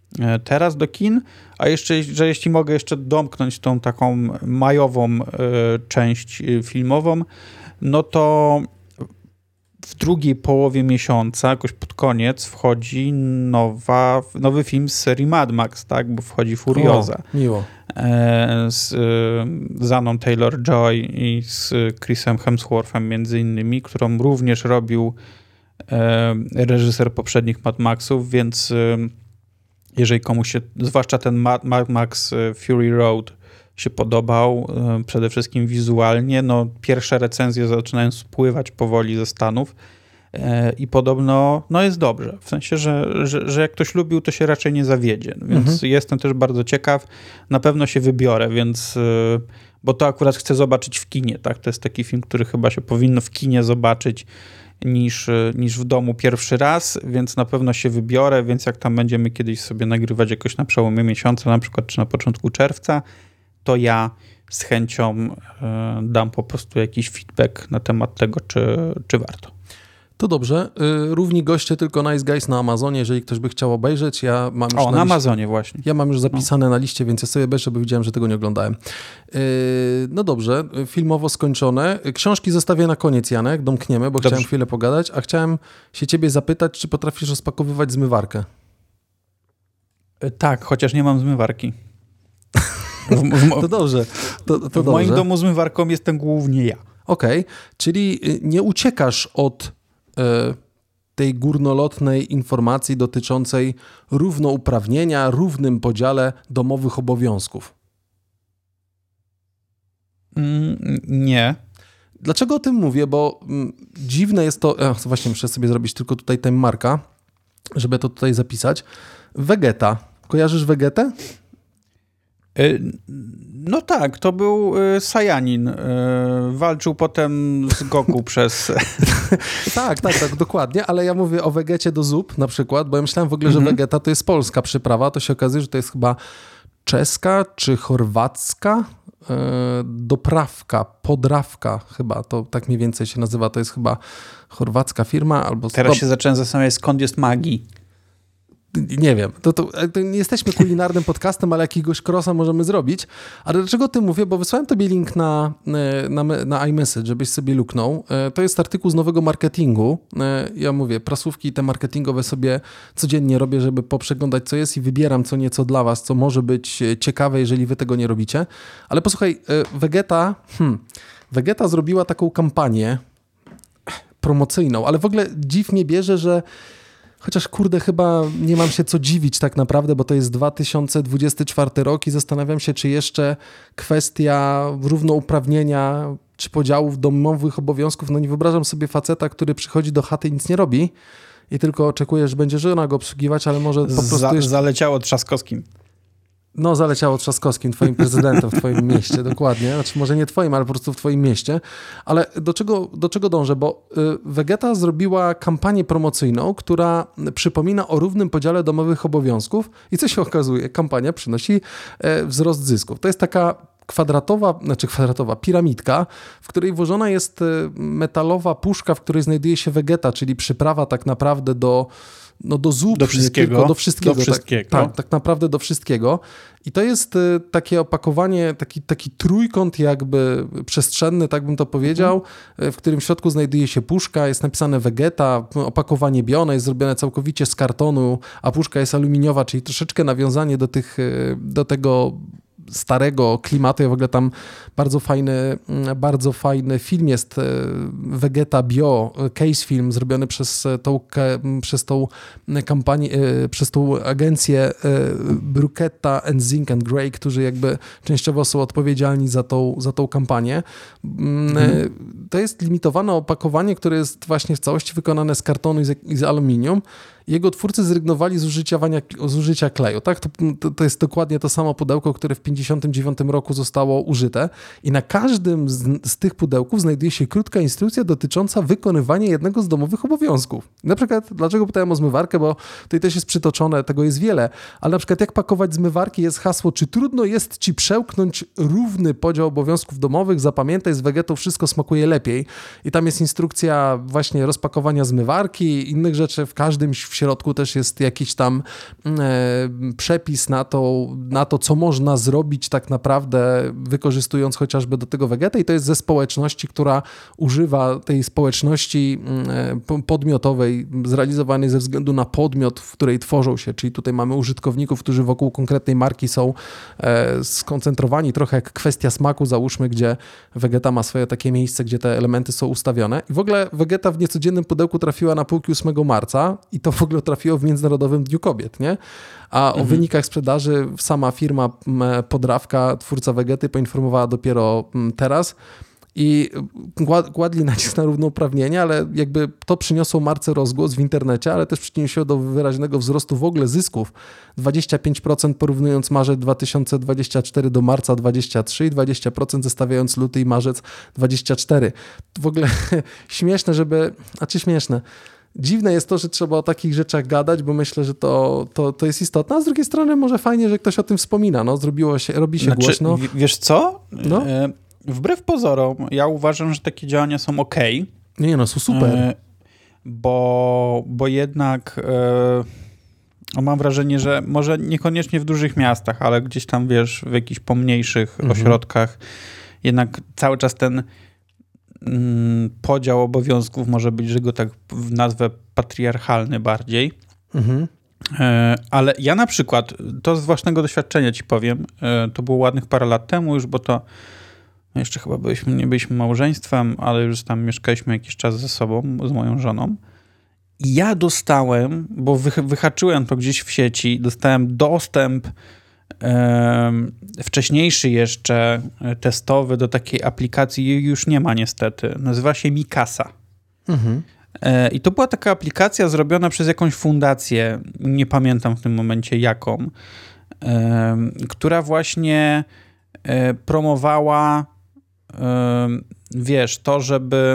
teraz do kin, a jeszcze, że jeśli mogę jeszcze domknąć tą taką majową część filmową, no to w drugiej połowie miesiąca, jakoś pod koniec, wchodzi nowa, nowy film z serii Mad Max, tak? Bo wchodzi Furioza. O, miło. Z Zaną Taylor-Joy i z Chrisem Hemsworthem między innymi, którą również robił reżyser poprzednich Mad Maxów, więc jeżeli komuś się, zwłaszcza ten Mad, Mad Max Fury Road się podobał, przede wszystkim wizualnie, no pierwsze recenzje zaczynają spływać powoli ze Stanów i podobno no jest dobrze. W sensie, że, że, że jak ktoś lubił, to się raczej nie zawiedzie. Więc mhm. jestem też bardzo ciekaw. Na pewno się wybiorę, więc bo to akurat chcę zobaczyć w kinie. Tak? To jest taki film, który chyba się powinno w kinie zobaczyć niż, niż w domu pierwszy raz, więc na pewno się wybiorę, więc jak tam będziemy kiedyś sobie nagrywać jakoś na przełomie miesiąca, na przykład czy na początku czerwca, to ja z chęcią y, dam po prostu jakiś feedback na temat tego, czy, czy warto. To dobrze. Y, równi goście tylko Nice Guys na Amazonie, jeżeli ktoś by chciał obejrzeć. Ja mam już o, na, na liście, Amazonie właśnie. Ja mam już zapisane no. na liście, więc ja sobie obejrzę, bo widziałem, że tego nie oglądałem. Y, no dobrze, filmowo skończone. Książki zostawię na koniec, Janek, domkniemy, bo dobrze. Chciałem chwilę pogadać, a chciałem się ciebie zapytać, czy potrafisz rozpakowywać zmywarkę? Y, tak, chociaż nie mam zmywarki. W, w, to dobrze. To, to w dobrze. moim domu zmywarką jestem głównie ja. Okej, okay. Czyli nie uciekasz od y, tej górnolotnej informacji dotyczącej równouprawnienia, równym podziale domowych obowiązków. Mm, nie. Dlaczego o tym mówię? Bo mm, dziwne jest to... Ach, właśnie muszę sobie zrobić tylko tutaj time marka, żeby to tutaj zapisać. Vegeta. Kojarzysz Vegetę? No tak, to był Sajanin. Walczył potem z Goku przez... tak, tak, tak, dokładnie, ale ja mówię o Wegecie do zup na przykład, bo ja myślałem w ogóle, że mhm. Vegeta to jest polska przyprawa, to się okazuje, że to jest chyba czeska czy chorwacka doprawka, podrawka chyba, to tak mniej więcej się nazywa, to jest chyba chorwacka firma albo... Teraz się zacząłem zastanawiać, skąd jest magii. Nie wiem, to, to, to nie jesteśmy kulinarnym podcastem, ale jakiegoś crossa możemy zrobić. Ale dlaczego o tym mówię? Bo wysłałem tobie link na, na, na iMessage, żebyś sobie luknął. To jest artykuł z nowego marketingu. Ja mówię, prasówki te marketingowe sobie codziennie robię, żeby poprzeglądać co jest i wybieram co nieco dla was, co może być ciekawe, jeżeli wy tego nie robicie. Ale posłuchaj, Vegeta, hmm, Vegeta zrobiła taką kampanię promocyjną, ale w ogóle dziw mnie bierze, że chociaż kurde, chyba nie mam się co dziwić tak naprawdę, bo to jest dwa tysiące dwudziesty czwarty rok i zastanawiam się, czy jeszcze kwestia równouprawnienia czy podziałów domowych obowiązków, no nie wyobrażam sobie faceta, który przychodzi do chaty i nic nie robi i tylko oczekuje, że będzie żona go obsługiwać, ale może po prostu... Za, jeszcze... Zaleciało Trzaskowskim. No, zaleciało Trzaskowskim, twoim prezydentem w twoim mieście, dokładnie. Znaczy, może nie twoim, ale po prostu w twoim mieście. Ale do czego, do czego dążę? Bo Vegeta zrobiła kampanię promocyjną, która przypomina o równym podziale domowych obowiązków i co się okazuje? Kampania przynosi wzrost zysków. To jest taka kwadratowa, znaczy kwadratowa piramidka, w której włożona jest metalowa puszka, w której znajduje się Vegeta, czyli przyprawa tak naprawdę do no do zup, do wszystkiego, tylko, do wszystkiego, do wszystkiego. Tak, tak, tak naprawdę do wszystkiego. I to jest y, takie opakowanie, taki, taki trójkąt jakby przestrzenny, tak bym to powiedział, mhm. w którym w środku znajduje się puszka, jest napisane Vegeta, opakowanie bione, jest zrobione całkowicie z kartonu, a puszka jest aluminiowa, czyli troszeczkę nawiązanie do tych, do tego starego klimatu. Ja w ogóle tam bardzo fajny, bardzo fajny film jest Vegeta Bio, case film zrobiony przez tą, przez tą kampanię, przez tą agencję Bruchetta and Zink and Grey, którzy jakby częściowo są odpowiedzialni za tą, za tą kampanię. Mhm. To jest limitowane opakowanie, które jest właśnie w całości wykonane z kartonu i z, i z aluminium. Jego twórcy zrezygnowali z użycia, z użycia kleju. Tak? To, to, to jest dokładnie to samo pudełko, które w pięćdziesiątym dziewiątym roku zostało użyte i na każdym z, z tych pudełków znajduje się krótka instrukcja dotycząca wykonywania jednego z domowych obowiązków. Na przykład, dlaczego pytałem o zmywarkę, bo tutaj też jest przytoczone, tego jest wiele, ale na przykład jak pakować zmywarki jest hasło, czy trudno jest ci przełknąć równy podział obowiązków domowych, zapamiętaj, z Vegetą wszystko smakuje lepiej. I tam jest instrukcja właśnie rozpakowania zmywarki i innych rzeczy w każdym w środku też jest jakiś tam e, przepis na to, na to, co można zrobić tak naprawdę, wykorzystując chociażby do tego wegetę i to jest ze społeczności, która używa tej społeczności e, podmiotowej, zrealizowanej ze względu na podmiot, w której tworzą się, czyli tutaj mamy użytkowników, którzy wokół konkretnej marki są e, skoncentrowani, trochę jak kwestia smaku, załóżmy, gdzie Vegeta ma swoje takie miejsce, gdzie te elementy są ustawione. I w ogóle Vegeta w niecodziennym pudełku trafiła na półki ósmego marca i to w ogóle trafiło w Międzynarodowym Dniu Kobiet, nie? A mhm. o wynikach sprzedaży sama firma Podrawka, twórca Vegety, poinformowała dopiero teraz. I kładli nacisk na równouprawnienie, ale jakby to przyniosło marce rozgłos w internecie, ale też przyczyniło się do wyraźnego wzrostu w ogóle zysków. dwadzieścia pięć procent porównując marzec dwa tysiące dwudziesty czwarty do marca dwudziestego trzeciego i dwadzieścia procent zestawiając luty i marzec dwudziesty czwarty. W ogóle śmieszne, żeby... A czy śmieszne? Dziwne jest to, że trzeba o takich rzeczach gadać, bo myślę, że to, to, to jest istotne, a z drugiej strony może fajnie, że ktoś o tym wspomina. No, zrobiło się, robi się znaczy, głośno. W, wiesz co? No? E- Wbrew pozorom, ja uważam, że takie działania są okej. Okay. Nie, no są super. E, bo, bo jednak e, mam wrażenie, że może niekoniecznie w dużych miastach, ale gdzieś tam, wiesz, w jakichś pomniejszych mhm. ośrodkach jednak cały czas ten mm, podział obowiązków może być, że go tak nazwę patriarchalny bardziej. Mhm. E, ale ja na przykład, to z własnego doświadczenia ci powiem, e, to było ładnych parę lat temu już, bo to jeszcze chyba byliśmy, nie byliśmy małżeństwem, ale już tam mieszkaliśmy jakiś czas ze sobą, z moją żoną. I ja dostałem, bo wych, wyhaczyłem to gdzieś w sieci, dostałem dostęp e, wcześniejszy jeszcze testowy do takiej aplikacji, jej już nie ma niestety. Nazywa się Mikasa. Mhm. E, I to była taka aplikacja zrobiona przez jakąś fundację, nie pamiętam w tym momencie jaką, e, która właśnie e, promowała wiesz, to, żeby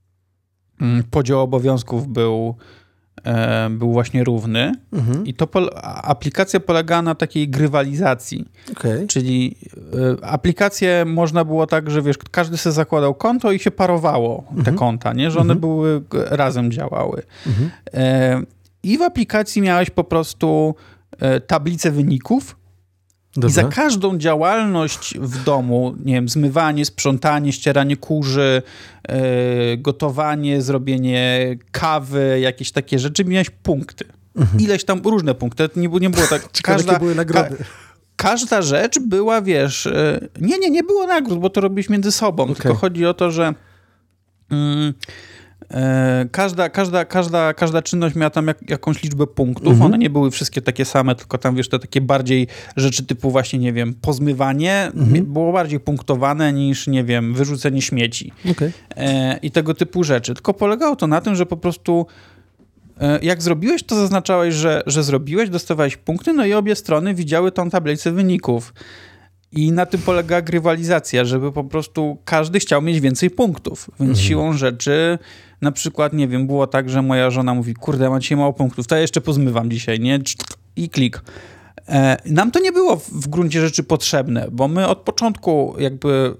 podział obowiązków był, był właśnie równy. Mhm. I to pol- aplikacja polegała na takiej grywalizacji. Okay. Czyli aplikację można było tak, że wiesz, każdy sobie zakładał konto i się parowało mhm. te konta, nie? Że one mhm. były, razem działały. Mhm. I w aplikacji miałeś po prostu tablicę wyników. Dobra. I za każdą działalność w domu, nie wiem, zmywanie, sprzątanie, ścieranie kurzy, yy, gotowanie, zrobienie kawy, jakieś takie rzeczy, miałeś punkty. Mhm. Ileś tam, różne punkty. Nie, nie było tak... Każda, były nagrody. Ka- każda rzecz była, wiesz... Yy, nie, nie, nie było nagród, bo to robiłeś między sobą. Okay. Tylko chodzi o to, że... Yy, Każda, każda, każda, każda czynność miała tam jak, jakąś liczbę punktów. Mhm. One nie były wszystkie takie same, tylko tam, wiesz, te takie bardziej rzeczy typu właśnie, nie wiem, pozmywanie mhm. było bardziej punktowane niż, nie wiem, wyrzucenie śmieci. Okay. I tego typu rzeczy. Tylko polegało to na tym, że po prostu jak zrobiłeś, to zaznaczałeś, że, że zrobiłeś, dostawałeś punkty, no i obie strony widziały tą tablicę wyników. I na tym polega grywalizacja, żeby po prostu każdy chciał mieć więcej punktów. Więc mhm. siłą rzeczy, na przykład, nie wiem, było tak, że moja żona mówi, kurde, ja mam dzisiaj mało punktów, to ja jeszcze pozmywam dzisiaj, nie? I klik. E, nam to nie było w, w gruncie rzeczy potrzebne, bo my od początku jakby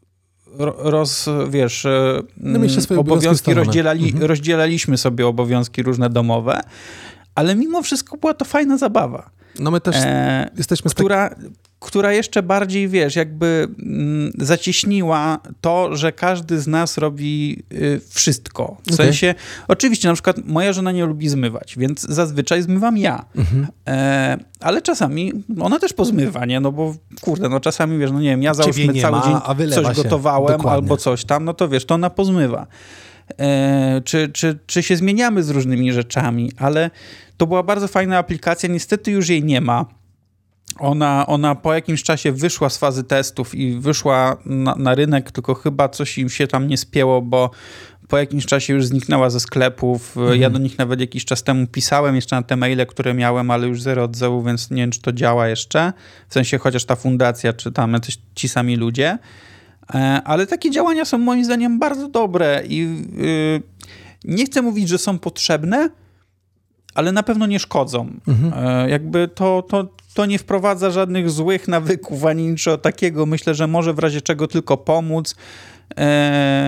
roz, wiesz, no obowiązki, obowiązki rozdzielali, mhm. rozdzielaliśmy sobie obowiązki różne domowe, ale mimo wszystko była to fajna zabawa. No my też e, jesteśmy... Która... Tak... która jeszcze bardziej, wiesz, jakby mm, zacieśniła to, że każdy z nas robi y, wszystko. W okay. sensie, oczywiście, na przykład moja żona nie lubi zmywać, więc zazwyczaj zmywam ja. Mhm. E, ale czasami ona też pozmywa, nie? No bo kurde, no czasami, wiesz, no nie wiem, ja załóżmy cały ma, dzień coś się. gotowałem Dokładnie. albo coś tam, no to wiesz, to ona pozmywa. E, czy, czy, czy się zmieniamy z różnymi rzeczami, ale to była bardzo fajna aplikacja, niestety już jej nie ma. Ona, ona po jakimś czasie wyszła z fazy testów i wyszła na, na rynek, tylko chyba coś im się tam nie spięło, bo po jakimś czasie już zniknęła ze sklepów. Mhm. Ja do nich nawet jakiś czas temu pisałem jeszcze na te maile, które miałem, ale już zero odzewu, więc nie wiem, czy to działa jeszcze. W sensie chociaż ta fundacja, czy tam jacyś ci sami ludzie. Ale takie działania są moim zdaniem bardzo dobre i yy, nie chcę mówić, że są potrzebne, ale na pewno nie szkodzą. Mhm. E, jakby to, to, to nie wprowadza żadnych złych nawyków ani niczego takiego. Myślę, że może w razie czego tylko pomóc. E,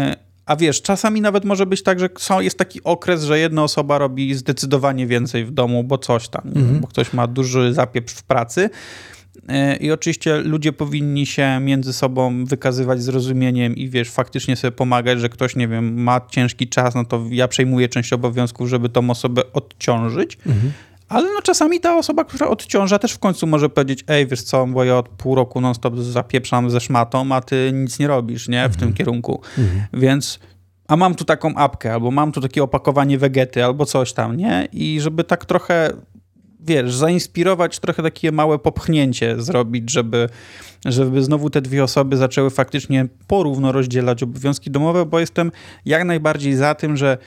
A wiesz, czasami nawet może być tak, że są, jest taki okres, że jedna osoba robi zdecydowanie więcej w domu, bo coś tam, mhm. bo ktoś ma duży zapieprz w pracy. I oczywiście ludzie powinni się między sobą wykazywać zrozumieniem i wiesz, faktycznie sobie pomagać, że ktoś, nie wiem, ma ciężki czas, no to ja przejmuję część obowiązków, żeby tą osobę odciążyć. Mhm. Ale no czasami ta osoba, która odciąża, też w końcu może powiedzieć, ej, wiesz co, bo ja od pół roku non-stop zapieprzam ze szmatą, a ty nic nie robisz, nie? W mhm. tym kierunku. Mhm. Więc, a mam tu taką apkę, albo mam tu takie opakowanie wegety, albo coś tam, nie? I żeby tak trochę, wiesz, zainspirować, trochę takie małe popchnięcie zrobić, żeby, żeby znowu te dwie osoby zaczęły faktycznie porówno rozdzielać obowiązki domowe, bo jestem jak najbardziej za tym, że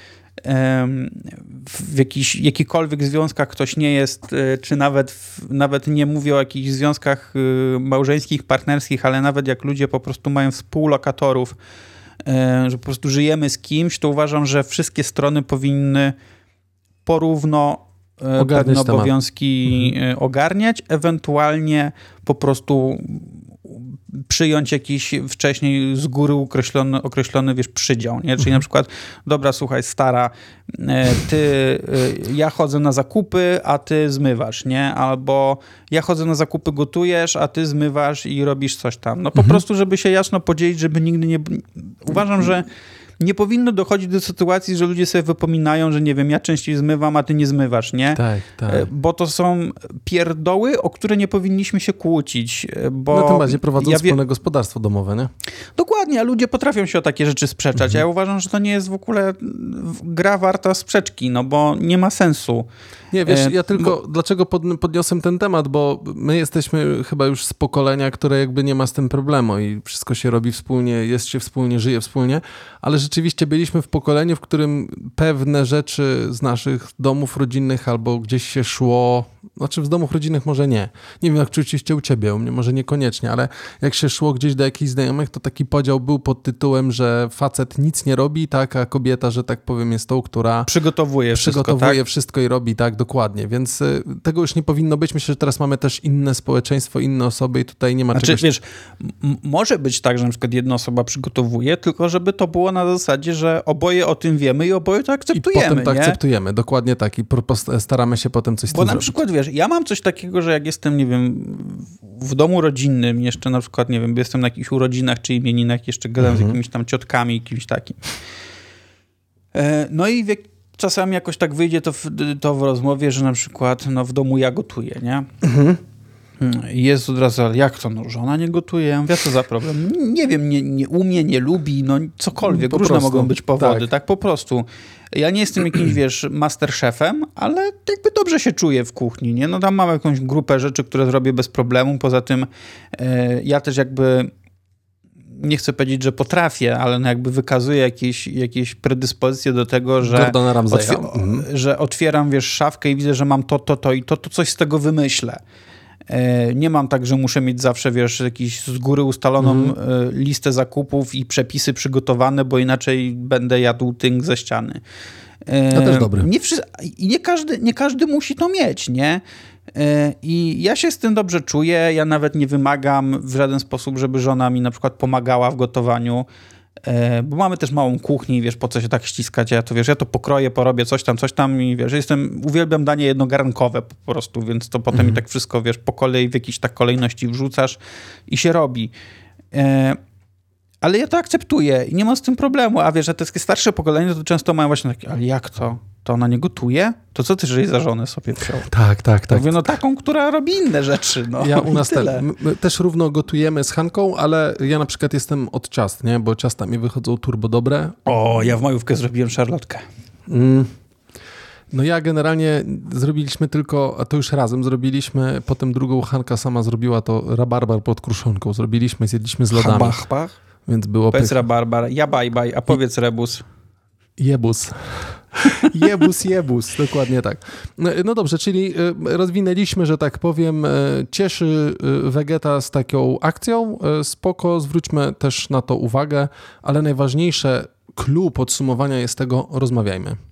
w jakichś, jakichkolwiek związkach ktoś nie jest, czy nawet, nawet nie mówię o jakichś związkach małżeńskich, partnerskich, ale nawet jak ludzie po prostu mają współlokatorów, że po prostu żyjemy z kimś, to uważam, że wszystkie strony powinny porówno ogarniać pewne temat. Obowiązki mhm. ogarniać, ewentualnie po prostu przyjąć jakiś wcześniej z góry określony, określony wiesz, przydział, nie? Czyli mhm. na przykład, dobra, słuchaj, stara, ty, ja chodzę na zakupy, a ty zmywasz, nie? Albo ja chodzę na zakupy, gotujesz, a ty zmywasz i robisz coś tam. No po mhm. prostu, żeby się jasno podzielić, żeby nigdy nie... Uważam, że nie powinno dochodzić do sytuacji, że ludzie sobie wypominają, że nie wiem, ja częściej zmywam, a ty nie zmywasz, nie? Tak, tak. Bo to są pierdoły, o które nie powinniśmy się kłócić. Bo no tym bardziej prowadzą ja wspólne wie... gospodarstwo domowe, nie? Dokładnie, a ludzie potrafią się o takie rzeczy sprzeczać. Mhm. A ja uważam, że to nie jest w ogóle gra warta sprzeczki, no bo nie ma sensu. Nie, wiesz, ja tylko bo... dlaczego podniosłem ten temat, bo my jesteśmy chyba już z pokolenia, które jakby nie ma z tym problemu i wszystko się robi wspólnie, jest się wspólnie, żyje wspólnie, ale rzeczywiście byliśmy w pokoleniu, w którym pewne rzeczy z naszych domów rodzinnych albo gdzieś się szło, znaczy z domów rodzinnych może nie. Nie wiem, jak oczywiście u ciebie, u mnie może niekoniecznie, ale jak się szło gdzieś do jakichś znajomych, to taki podział był pod tytułem, że facet nic nie robi, tak, a kobieta, że tak powiem, jest tą, która przygotowuje wszystko, przygotowuje tak? wszystko i robi, tak, dokładnie, więc y, tego już nie powinno być. Myślę, że teraz mamy też inne społeczeństwo, inne osoby i tutaj nie ma znaczy, czegoś... wiesz, m- może być tak, że na przykład jedna osoba przygotowuje, tylko żeby to było na zasadzie, że oboje o tym wiemy i oboje to akceptujemy, I potem to nie? akceptujemy, dokładnie tak i staramy się potem coś z Bo tym na zrobić. przykład, wiesz, ja mam coś takiego, że jak jestem, nie wiem, w domu rodzinnym, jeszcze na przykład, nie wiem, jestem na jakichś urodzinach czy imieninach, jeszcze gadam mhm. z jakimiś tam ciotkami, kimś takim. No i jak czasami jakoś tak wyjdzie to w, to w rozmowie, że na przykład no, w domu ja gotuję, nie? Mhm. Jest od razu, ale jak to, no żona nie gotuje? Ja mówię, co za problem? Nie wiem, nie, nie umie, nie lubi, no cokolwiek, po różne prostu. Mogą być powody, tak. tak po prostu. Ja nie jestem jakimś, wiesz, masterchefem, ale jakby dobrze się czuję w kuchni, nie? No tam mam jakąś grupę rzeczy, które zrobię bez problemu, poza tym e, ja też jakby nie chcę powiedzieć, że potrafię, ale no jakby wykazuję jakieś, jakieś predyspozycje do tego, że, otwier- mhm. że otwieram, wiesz, szafkę i widzę, że mam to, to, to i to, to coś z tego wymyślę. Nie mam tak, że muszę mieć zawsze, wiesz, jakiś z góry ustaloną mm. listę zakupów i przepisy przygotowane, bo inaczej będę jadł tynk ze ściany. To też dobry. Nie, I nie każdy, nie każdy musi to mieć, nie? I ja się z tym dobrze czuję, ja nawet nie wymagam w żaden sposób, żeby żona mi na przykład pomagała w gotowaniu, bo mamy też małą kuchnię i wiesz, po co się tak ściskać, ja to wiesz, ja to pokroję, porobię coś tam, coś tam i wiesz, jestem, uwielbiam danie jednogarnkowe po prostu, więc to potem mm. i tak wszystko, wiesz, po kolei w jakiejś tak kolejności wrzucasz i się robi. E, ale ja to akceptuję i nie mam z tym problemu, a wiesz, że te starsze pokolenie to często mają właśnie takie, ale jak to? To ona nie gotuje? To co ty, żeś za żonę sobie wziął? Tak, tak, tak. Mówię, no taką, która robi inne rzeczy, no. Ja u nas te, my też równo gotujemy z Hanką, ale ja na przykład jestem od ciast, nie? Bo ciasta mi wychodzą turbo dobre. O, ja w majówkę zrobiłem szarlotkę. Mm. No ja generalnie zrobiliśmy tylko, a to już razem zrobiliśmy, potem drugą Hanka sama zrobiła to rabarbar pod kruszonką. Zrobiliśmy, zjedliśmy z lodami. Bach, bach. Więc było powiedz rabarbar, ja baj, baj, a powiedz rebus. Jebus. Jebus, jebus, dokładnie tak. No, no dobrze, czyli rozwinęliśmy, że tak powiem, cieszy Vegeta z taką akcją, spoko, zwróćmy też na to uwagę, ale najważniejsze, clue podsumowania jest tego, rozmawiajmy.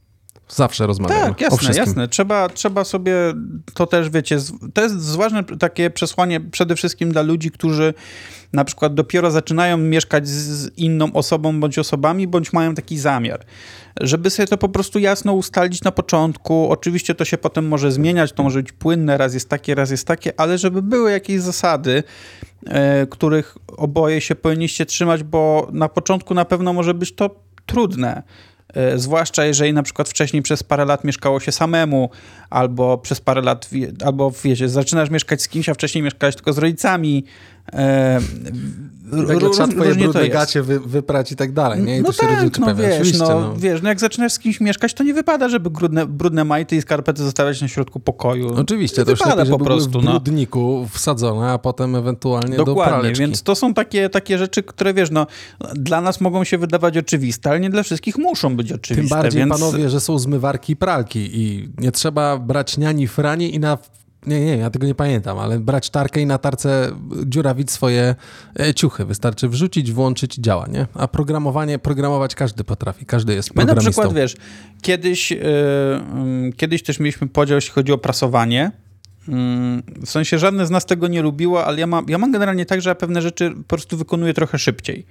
Zawsze rozmawiamy Tak, jasne, o wszystkim. jasne. Trzeba, trzeba sobie, to też wiecie, to jest ważne takie przesłanie przede wszystkim dla ludzi, którzy na przykład dopiero zaczynają mieszkać z inną osobą bądź osobami, bądź mają taki zamiar. Żeby sobie to po prostu jasno ustalić na początku. Oczywiście to się potem może zmieniać, to może być płynne, raz jest takie, raz jest takie, ale żeby były jakieś zasady, e, których oboje się powinniście trzymać, bo na początku na pewno może być to trudne. Zwłaszcza jeżeli na przykład wcześniej przez parę lat mieszkało się samemu, albo przez parę lat, albo wiecie, zaczynasz mieszkać z kimś, a wcześniej mieszkałeś tylko z rodzicami. E, Nagle trzeba twoje brudne gacie wy, wyprać i tak dalej, nie? I no to się tak, no pewnie. wiesz, no, no. wiesz, no jak zaczynasz z kimś mieszkać, to nie wypada, żeby brudne, brudne majty i skarpety zostawiać na środku pokoju. Oczywiście, nie to już lepiej, żeby po prostu, były w brudniku no. wsadzone, a potem ewentualnie Dokładnie, do praleczki. Więc to są takie, takie rzeczy, które wiesz, no dla nas mogą się wydawać oczywiste, ale nie dla wszystkich muszą być oczywiste. Tym bardziej, więc... panowie, że są zmywarki i pralki i nie trzeba brać niani frani i na... Nie, nie, ja tego nie pamiętam, ale brać tarkę i na tarce dziurawić swoje e, ciuchy. Wystarczy wrzucić, włączyć, działa, nie? A programowanie, programować każdy potrafi, każdy jest programistą. My na przykład, wiesz, kiedyś, yy, yy, kiedyś też mieliśmy podział, jeśli chodzi o prasowanie. Yy, w sensie żadne z nas tego nie lubiło, ale ja mam, ja mam generalnie tak, że ja pewne rzeczy po prostu wykonuję trochę szybciej.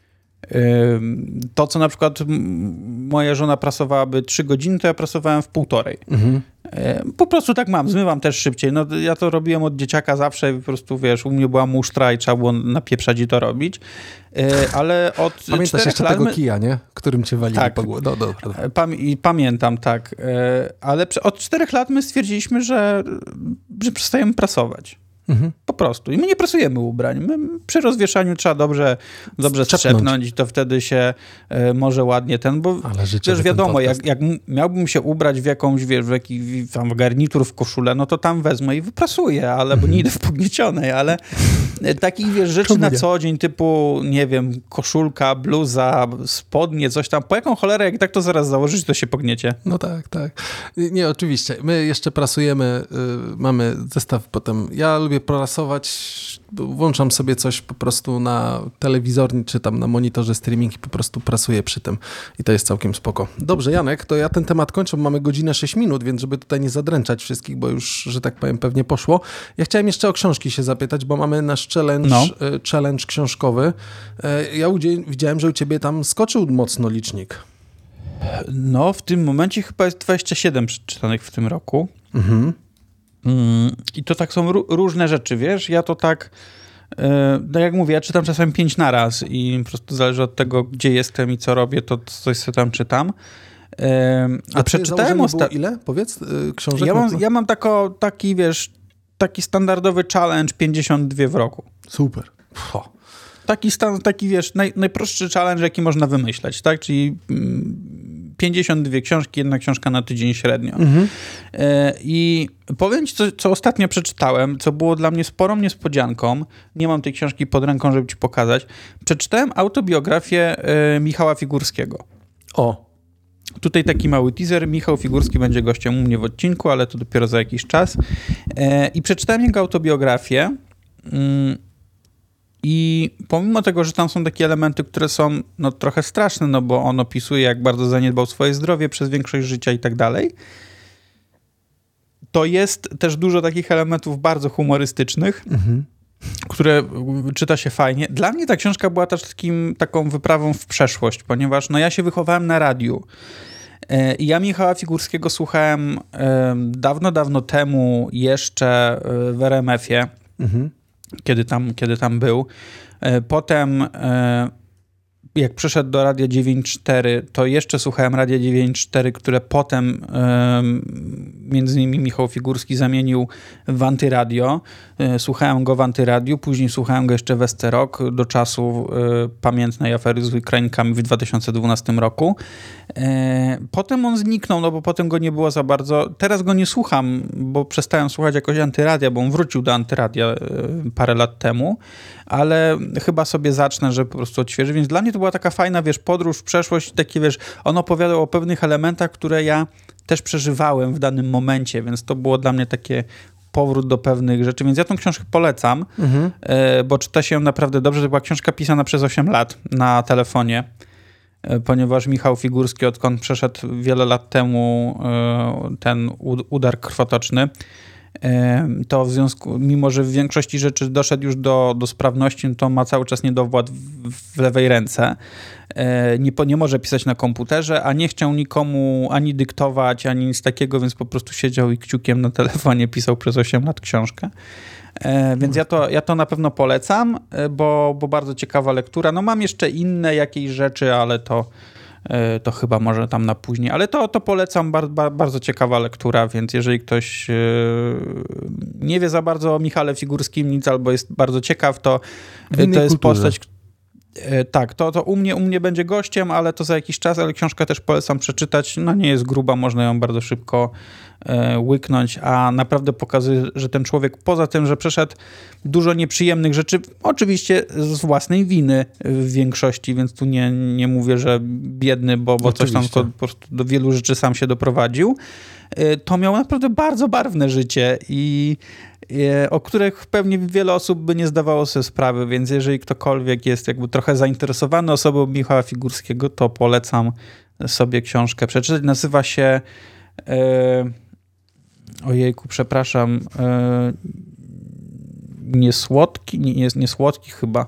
To, co na przykład moja żona prasowałaby trzy godziny, to ja prasowałem w półtorej. Mhm. Po prostu tak mam, zmywam też szybciej. No, ja to robiłem od dzieciaka zawsze, po prostu wiesz, u mnie była musztra i trzeba było napieprzać i to robić. Ale od Pamiętasz jeszcze lat tego my... kija, nie? Którym cię walili tak. po głowie. No, dobra. Pam- pamiętam, tak. Ale od czterech lat my stwierdziliśmy, że, że przestajemy prasować. Mhm. Po prostu. I my nie prasujemy ubrań. My przy rozwieszaniu trzeba dobrze, dobrze strzepnąć i to wtedy się e, może ładnie ten, bo też wiadomo, jak, jak miałbym się ubrać w jakąś, wiesz, w jakiś tam garnitur, w koszulę, no to tam wezmę i wyprasuję, ale, bo nie idę w pogniecionej, ale takich, wiesz, rzeczy na co dzień, typu, nie wiem, koszulka, bluza, spodnie, coś tam, po jaką cholerę, jak tak to zaraz założyć, to się pogniecie. No tak, tak. Nie, oczywiście. My jeszcze prasujemy, y, mamy zestaw potem. Ja lubię prasować, włączam sobie coś po prostu na telewizorni, czy tam na monitorze streaming i po prostu prasuję przy tym. I to jest całkiem spoko. Dobrze, Janek, to ja ten temat kończę, mamy godzinę sześć minut, więc żeby tutaj nie zadręczać wszystkich, bo już, że tak powiem, pewnie poszło. Ja chciałem jeszcze o książki się zapytać, bo mamy nasz challenge, no. challenge książkowy. Ja udzie- widziałem, że u ciebie tam skoczył mocno licznik. No, w tym momencie chyba jest dwadzieścia siedem przeczytanych w tym roku. Mhm. I to tak są r- różne rzeczy, wiesz? Ja to tak, yy, no jak mówię, ja czytam czasami pięć naraz i po prostu zależy od tego, gdzie jestem i co robię, to coś sobie tam czytam. Yy, a, a przeczytałem ostatnio... ile? Powiedz, yy, książek? Ja mam, ja mam tako, taki, wiesz, taki standardowy challenge pięćdziesiąt dwa w roku. Super. Pff. Taki, stan, taki wiesz, naj, najprostszy challenge, jaki można wymyśleć, tak? Czyli pięćdziesiąt dwie książki, jedna książka na tydzień średnio. Mhm. E, I powiem ci, co, co ostatnio przeczytałem, co było dla mnie sporą niespodzianką. Nie mam tej książki pod ręką, żeby ci pokazać. Przeczytałem autobiografię e, Michała Figurskiego. O. Tutaj taki mały teaser. Michał Figurski będzie gościem u mnie w odcinku, ale to dopiero za jakiś czas. E, I przeczytałem jego autobiografię. Mm, I pomimo tego, że tam są takie elementy, które są no, trochę straszne, no bo on opisuje, jak bardzo zaniedbał swoje zdrowie przez większość życia i tak dalej, to jest też dużo takich elementów bardzo humorystycznych, mhm. które czyta się fajnie. Dla mnie ta książka była też takim, taką wyprawą w przeszłość, ponieważ no, ja się wychowałem na radiu. I ja Michała Figurskiego słuchałem dawno, dawno temu jeszcze w R M F-ie. Mhm. Kiedy tam, kiedy tam był. Potem jak przyszedł do Radia dziewięć cztery, to jeszcze słuchałem Radia dziewięć cztery, które potem między innymi Michał Figurski zamienił w Antyradio. Słuchałem go w Antyradiu, później słuchałem go jeszcze w S C Rock do czasu pamiętnej afery z Ukrainkami w dwa tysiące dwunastym roku. Potem on zniknął, no bo potem go nie było za bardzo. Teraz go nie słucham, bo przestałem słuchać jakoś Antyradia, bo on wrócił do Antyradia parę lat temu, ale chyba sobie zacznę, że po prostu odświeży. Więc dla mnie to była taka fajna, wiesz, podróż w przeszłość, takie, wiesz, on opowiadał o pewnych elementach, które ja też przeżywałem w danym momencie, więc to było dla mnie takie powrót do pewnych rzeczy, więc ja tą książkę polecam, mhm. bo czyta się ją naprawdę dobrze. To była książka pisana przez osiem lat na telefonie. ponieważ Michał Figurski, odkąd przeszedł wiele lat temu ten udar krwotoczny, to w związku, mimo że w większości rzeczy doszedł już do, do sprawności, to ma cały czas niedowład w, w lewej ręce. Nie, nie może pisać na komputerze, a nie chciał nikomu ani dyktować, ani nic takiego, więc po prostu siedział i kciukiem na telefonie pisał przez osiem lat książkę. Więc ja to, ja to na pewno polecam, bo, bo bardzo ciekawa lektura. No mam jeszcze inne jakieś rzeczy, ale to to chyba może tam na później, ale to, to polecam, bar, bar, bardzo ciekawa lektura, więc jeżeli ktoś nie wie za bardzo o Michale Figurskim nic albo jest bardzo ciekaw, to, to jest kulturze. Postać, tak, to, to u mnie, u mnie będzie gościem, ale to za jakiś czas, ale książkę też polecam przeczytać, no nie jest gruba, można ją bardzo szybko e, łyknąć, a naprawdę pokazuje, że ten człowiek poza tym, że przeszedł dużo nieprzyjemnych rzeczy, oczywiście z własnej winy w większości, więc tu nie, nie mówię, że biedny, bo, bo coś tam to, po prostu do wielu rzeczy sam się doprowadził, e, to miał naprawdę bardzo barwne życie i o których pewnie wiele osób by nie zdawało sobie sprawy, więc jeżeli ktokolwiek jest jakby trochę zainteresowany osobą Michała Figurskiego, to polecam sobie książkę przeczytać. Nazywa się e, ojejku, przepraszam e, Niesłodki, nie, nie, Niesłodki chyba.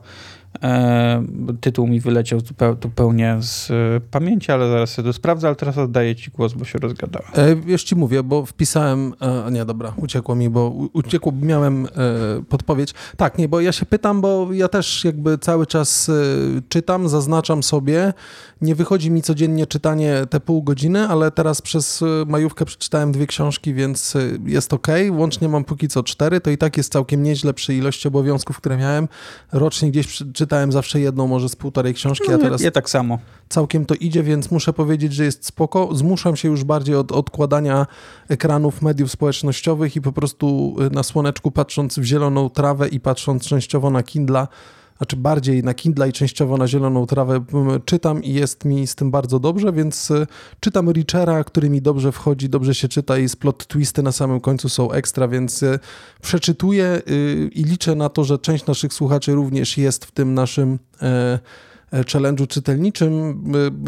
E, tytuł mi wyleciał zupełnie, zupełnie z pamięci, ale zaraz sobie to sprawdzę, ale teraz oddaję ci głos, bo się rozgadałem. E, już ci mówię, bo wpisałem, a nie, dobra, uciekło mi, bo uciekło, miałem e, podpowiedź. Tak, nie, bo ja się pytam, bo ja też jakby cały czas e, czytam, zaznaczam sobie, nie wychodzi mi codziennie czytanie te pół godziny, ale teraz przez majówkę przeczytałem dwie książki, więc jest okej. Okay. Łącznie mam póki co cztery, to i tak jest całkiem nieźle przy ilości obowiązków, które miałem. Rocznie gdzieś przy, czytałem zawsze jedną, może z półtorej książki, a teraz ja tak samo. Całkiem to idzie, więc muszę powiedzieć, że jest spoko. Zmuszam się już bardziej od odkładania ekranów mediów społecznościowych i po prostu na słoneczku patrząc w zieloną trawę i patrząc częściowo na Kindla, znaczy bardziej na Kindla i częściowo na zieloną trawę czytam i jest mi z tym bardzo dobrze, więc czytam Reachera, który mi dobrze wchodzi, dobrze się czyta i plot twisty na samym końcu są ekstra, więc przeczytuję i liczę na to, że część naszych słuchaczy również jest w tym naszym challenge'u czytelniczym.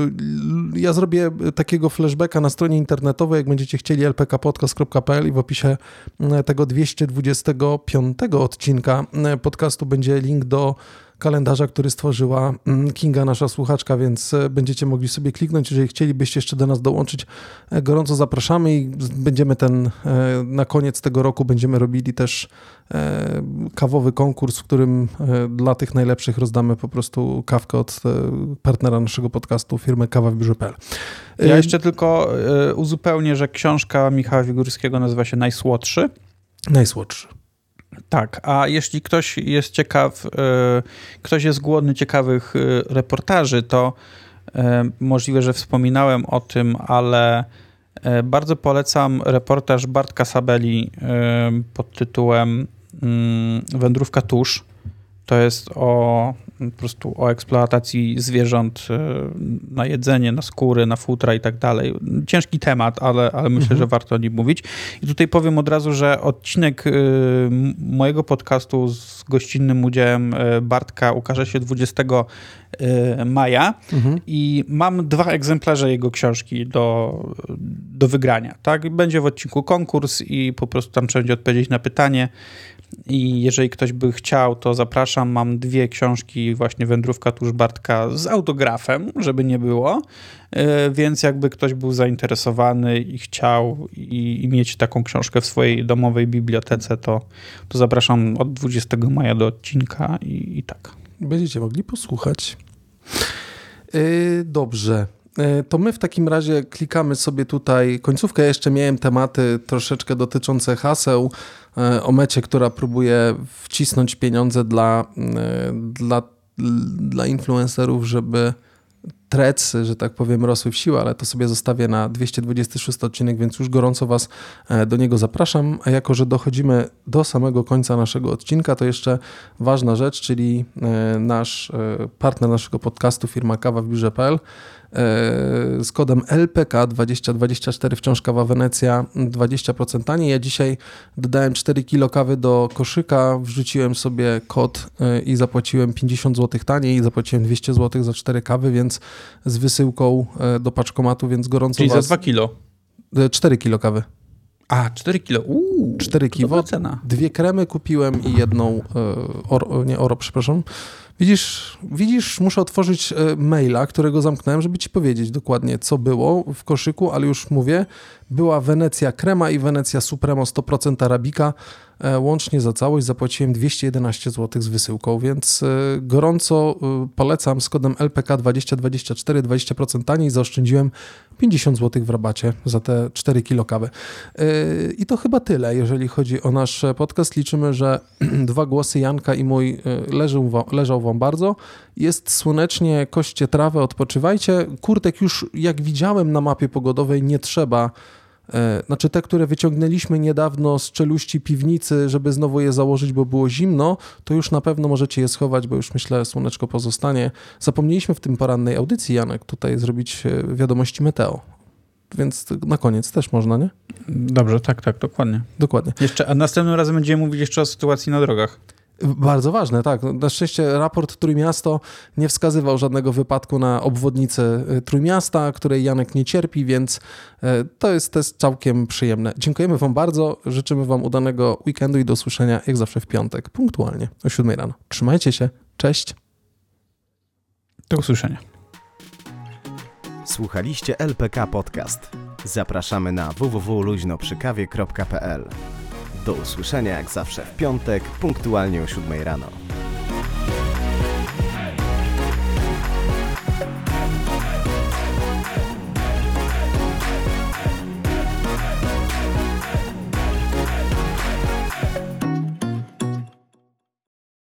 Ja zrobię takiego flashbacka na stronie internetowej, jak będziecie chcieli, el pe ka podcast kropka pe el i w opisie tego dwieście dwudziestego piątego odcinka podcastu będzie link do kalendarza, który stworzyła Kinga, nasza słuchaczka, więc będziecie mogli sobie kliknąć, jeżeli chcielibyście jeszcze do nas dołączyć. Gorąco zapraszamy i będziemy ten, na koniec tego roku będziemy robili też kawowy konkurs, w którym dla tych najlepszych rozdamy po prostu kawkę od partnera naszego podcastu, firmy kawa w biurze kropka pe el. Ja jeszcze tylko uzupełnię, że książka Michała Figurskiego nazywa się Najsłodszy. Najsłodszy. Tak, a jeśli ktoś jest ciekaw, ktoś jest głodny ciekawych reportaży, to możliwe, że wspominałem o tym, ale bardzo polecam reportaż Bartka Sabeli pod tytułem Wędrówka tusz. To jest o po prostu o eksploatacji zwierząt na jedzenie, na skóry, na futra i tak dalej. Ciężki temat, ale, ale myślę, mhm. że warto o nim mówić. I tutaj powiem od razu, że odcinek mojego podcastu z gościnnym udziałem Bartka ukaże się dwudziestego maja mhm. i mam dwa egzemplarze jego książki do, do wygrania. Tak? Będzie w odcinku konkurs i po prostu tam trzeba będzie odpowiedzieć na pytanie. I jeżeli ktoś by chciał, to zapraszam. Mam dwie książki, właśnie Wędrówka tusz Bartka z autografem, żeby nie było. Więc jakby ktoś był zainteresowany i chciał i, i mieć taką książkę w swojej domowej bibliotece, to, to zapraszam od dwudziestego maja do odcinka i, i tak. Będziecie mogli posłuchać. Yy, dobrze. To my w takim razie klikamy sobie tutaj końcówkę. Ja jeszcze miałem tematy troszeczkę dotyczące haseł o Mecie, która próbuje wcisnąć pieniądze dla, dla, dla influencerów, żeby trecy, że tak powiem, rosły w siłę, ale to sobie zostawię na dwieście dwudziesty szósty odcinek, więc już gorąco was do niego zapraszam. A jako, że dochodzimy do samego końca naszego odcinka, to jeszcze ważna rzecz, czyli nasz partner naszego podcastu, firma kawa w biurze kropka pe el, z kodem L P K dwadzieścia dwadzieścia cztery, wciąż kawa Wenecja, dwadzieścia procent taniej. Ja dzisiaj dodałem cztery kilo kawy do koszyka, wrzuciłem sobie kod i zapłaciłem pięćdziesiąt złotych taniej i zapłaciłem dwieście złotych za cztery kawy, więc z wysyłką do paczkomatu, więc gorąco Czyli was... za dwa kilo? cztery kilo kawy. A, cztery kilo. Uuu, cztery kilo. Dwie kremy kupiłem i jedną, oro, nie oro, przepraszam. Widzisz, widzisz, muszę otworzyć maila, którego zamknąłem, żeby ci powiedzieć dokładnie, co było w koszyku, ale już mówię, była Wenecja Crema i Wenecja Supremo sto procent Arabika. Łącznie za całość zapłaciłem dwieście jedenaście złotych z wysyłką, więc gorąco polecam z kodem L P K dwadzieścia dwadzieścia cztery, dwadzieścia procent taniej, zaoszczędziłem pięćdziesiąt złotych w rabacie za te cztery kilo kawy. I to chyba tyle, jeżeli chodzi o nasz podcast. Liczymy, że dwa głosy Janka i mój leżą, leżał wam bardzo. Jest słonecznie, koście trawę, odpoczywajcie. Kurtek już, jak widziałem na mapie pogodowej, nie trzeba. Znaczy te, które wyciągnęliśmy niedawno z czeluści piwnicy, żeby znowu je założyć, bo było zimno, to już na pewno możecie je schować, bo już myślę, słoneczko pozostanie. Zapomnieliśmy w tym porannej audycji, Janek, tutaj zrobić wiadomości meteo. Więc na koniec też można, nie? Dobrze, tak, tak, dokładnie. Dokładnie. Jeszcze, a następnym razem będziemy mówić jeszcze o sytuacji na drogach. Bardzo ważne, tak. Na szczęście raport Trójmiasto nie wskazywał żadnego wypadku na obwodnicy Trójmiasta, której Janek nie cierpi, więc to jest też całkiem przyjemne. Dziękujemy wam bardzo, życzymy wam udanego weekendu i do usłyszenia jak zawsze w piątek, punktualnie o siódmej rano. Trzymajcie się, cześć. Do usłyszenia. Słuchaliście L P K Podcast. Zapraszamy na w w w kropka luźno przy kawie kropka p l. Do usłyszenia jak zawsze w piątek, punktualnie o siódmej rano.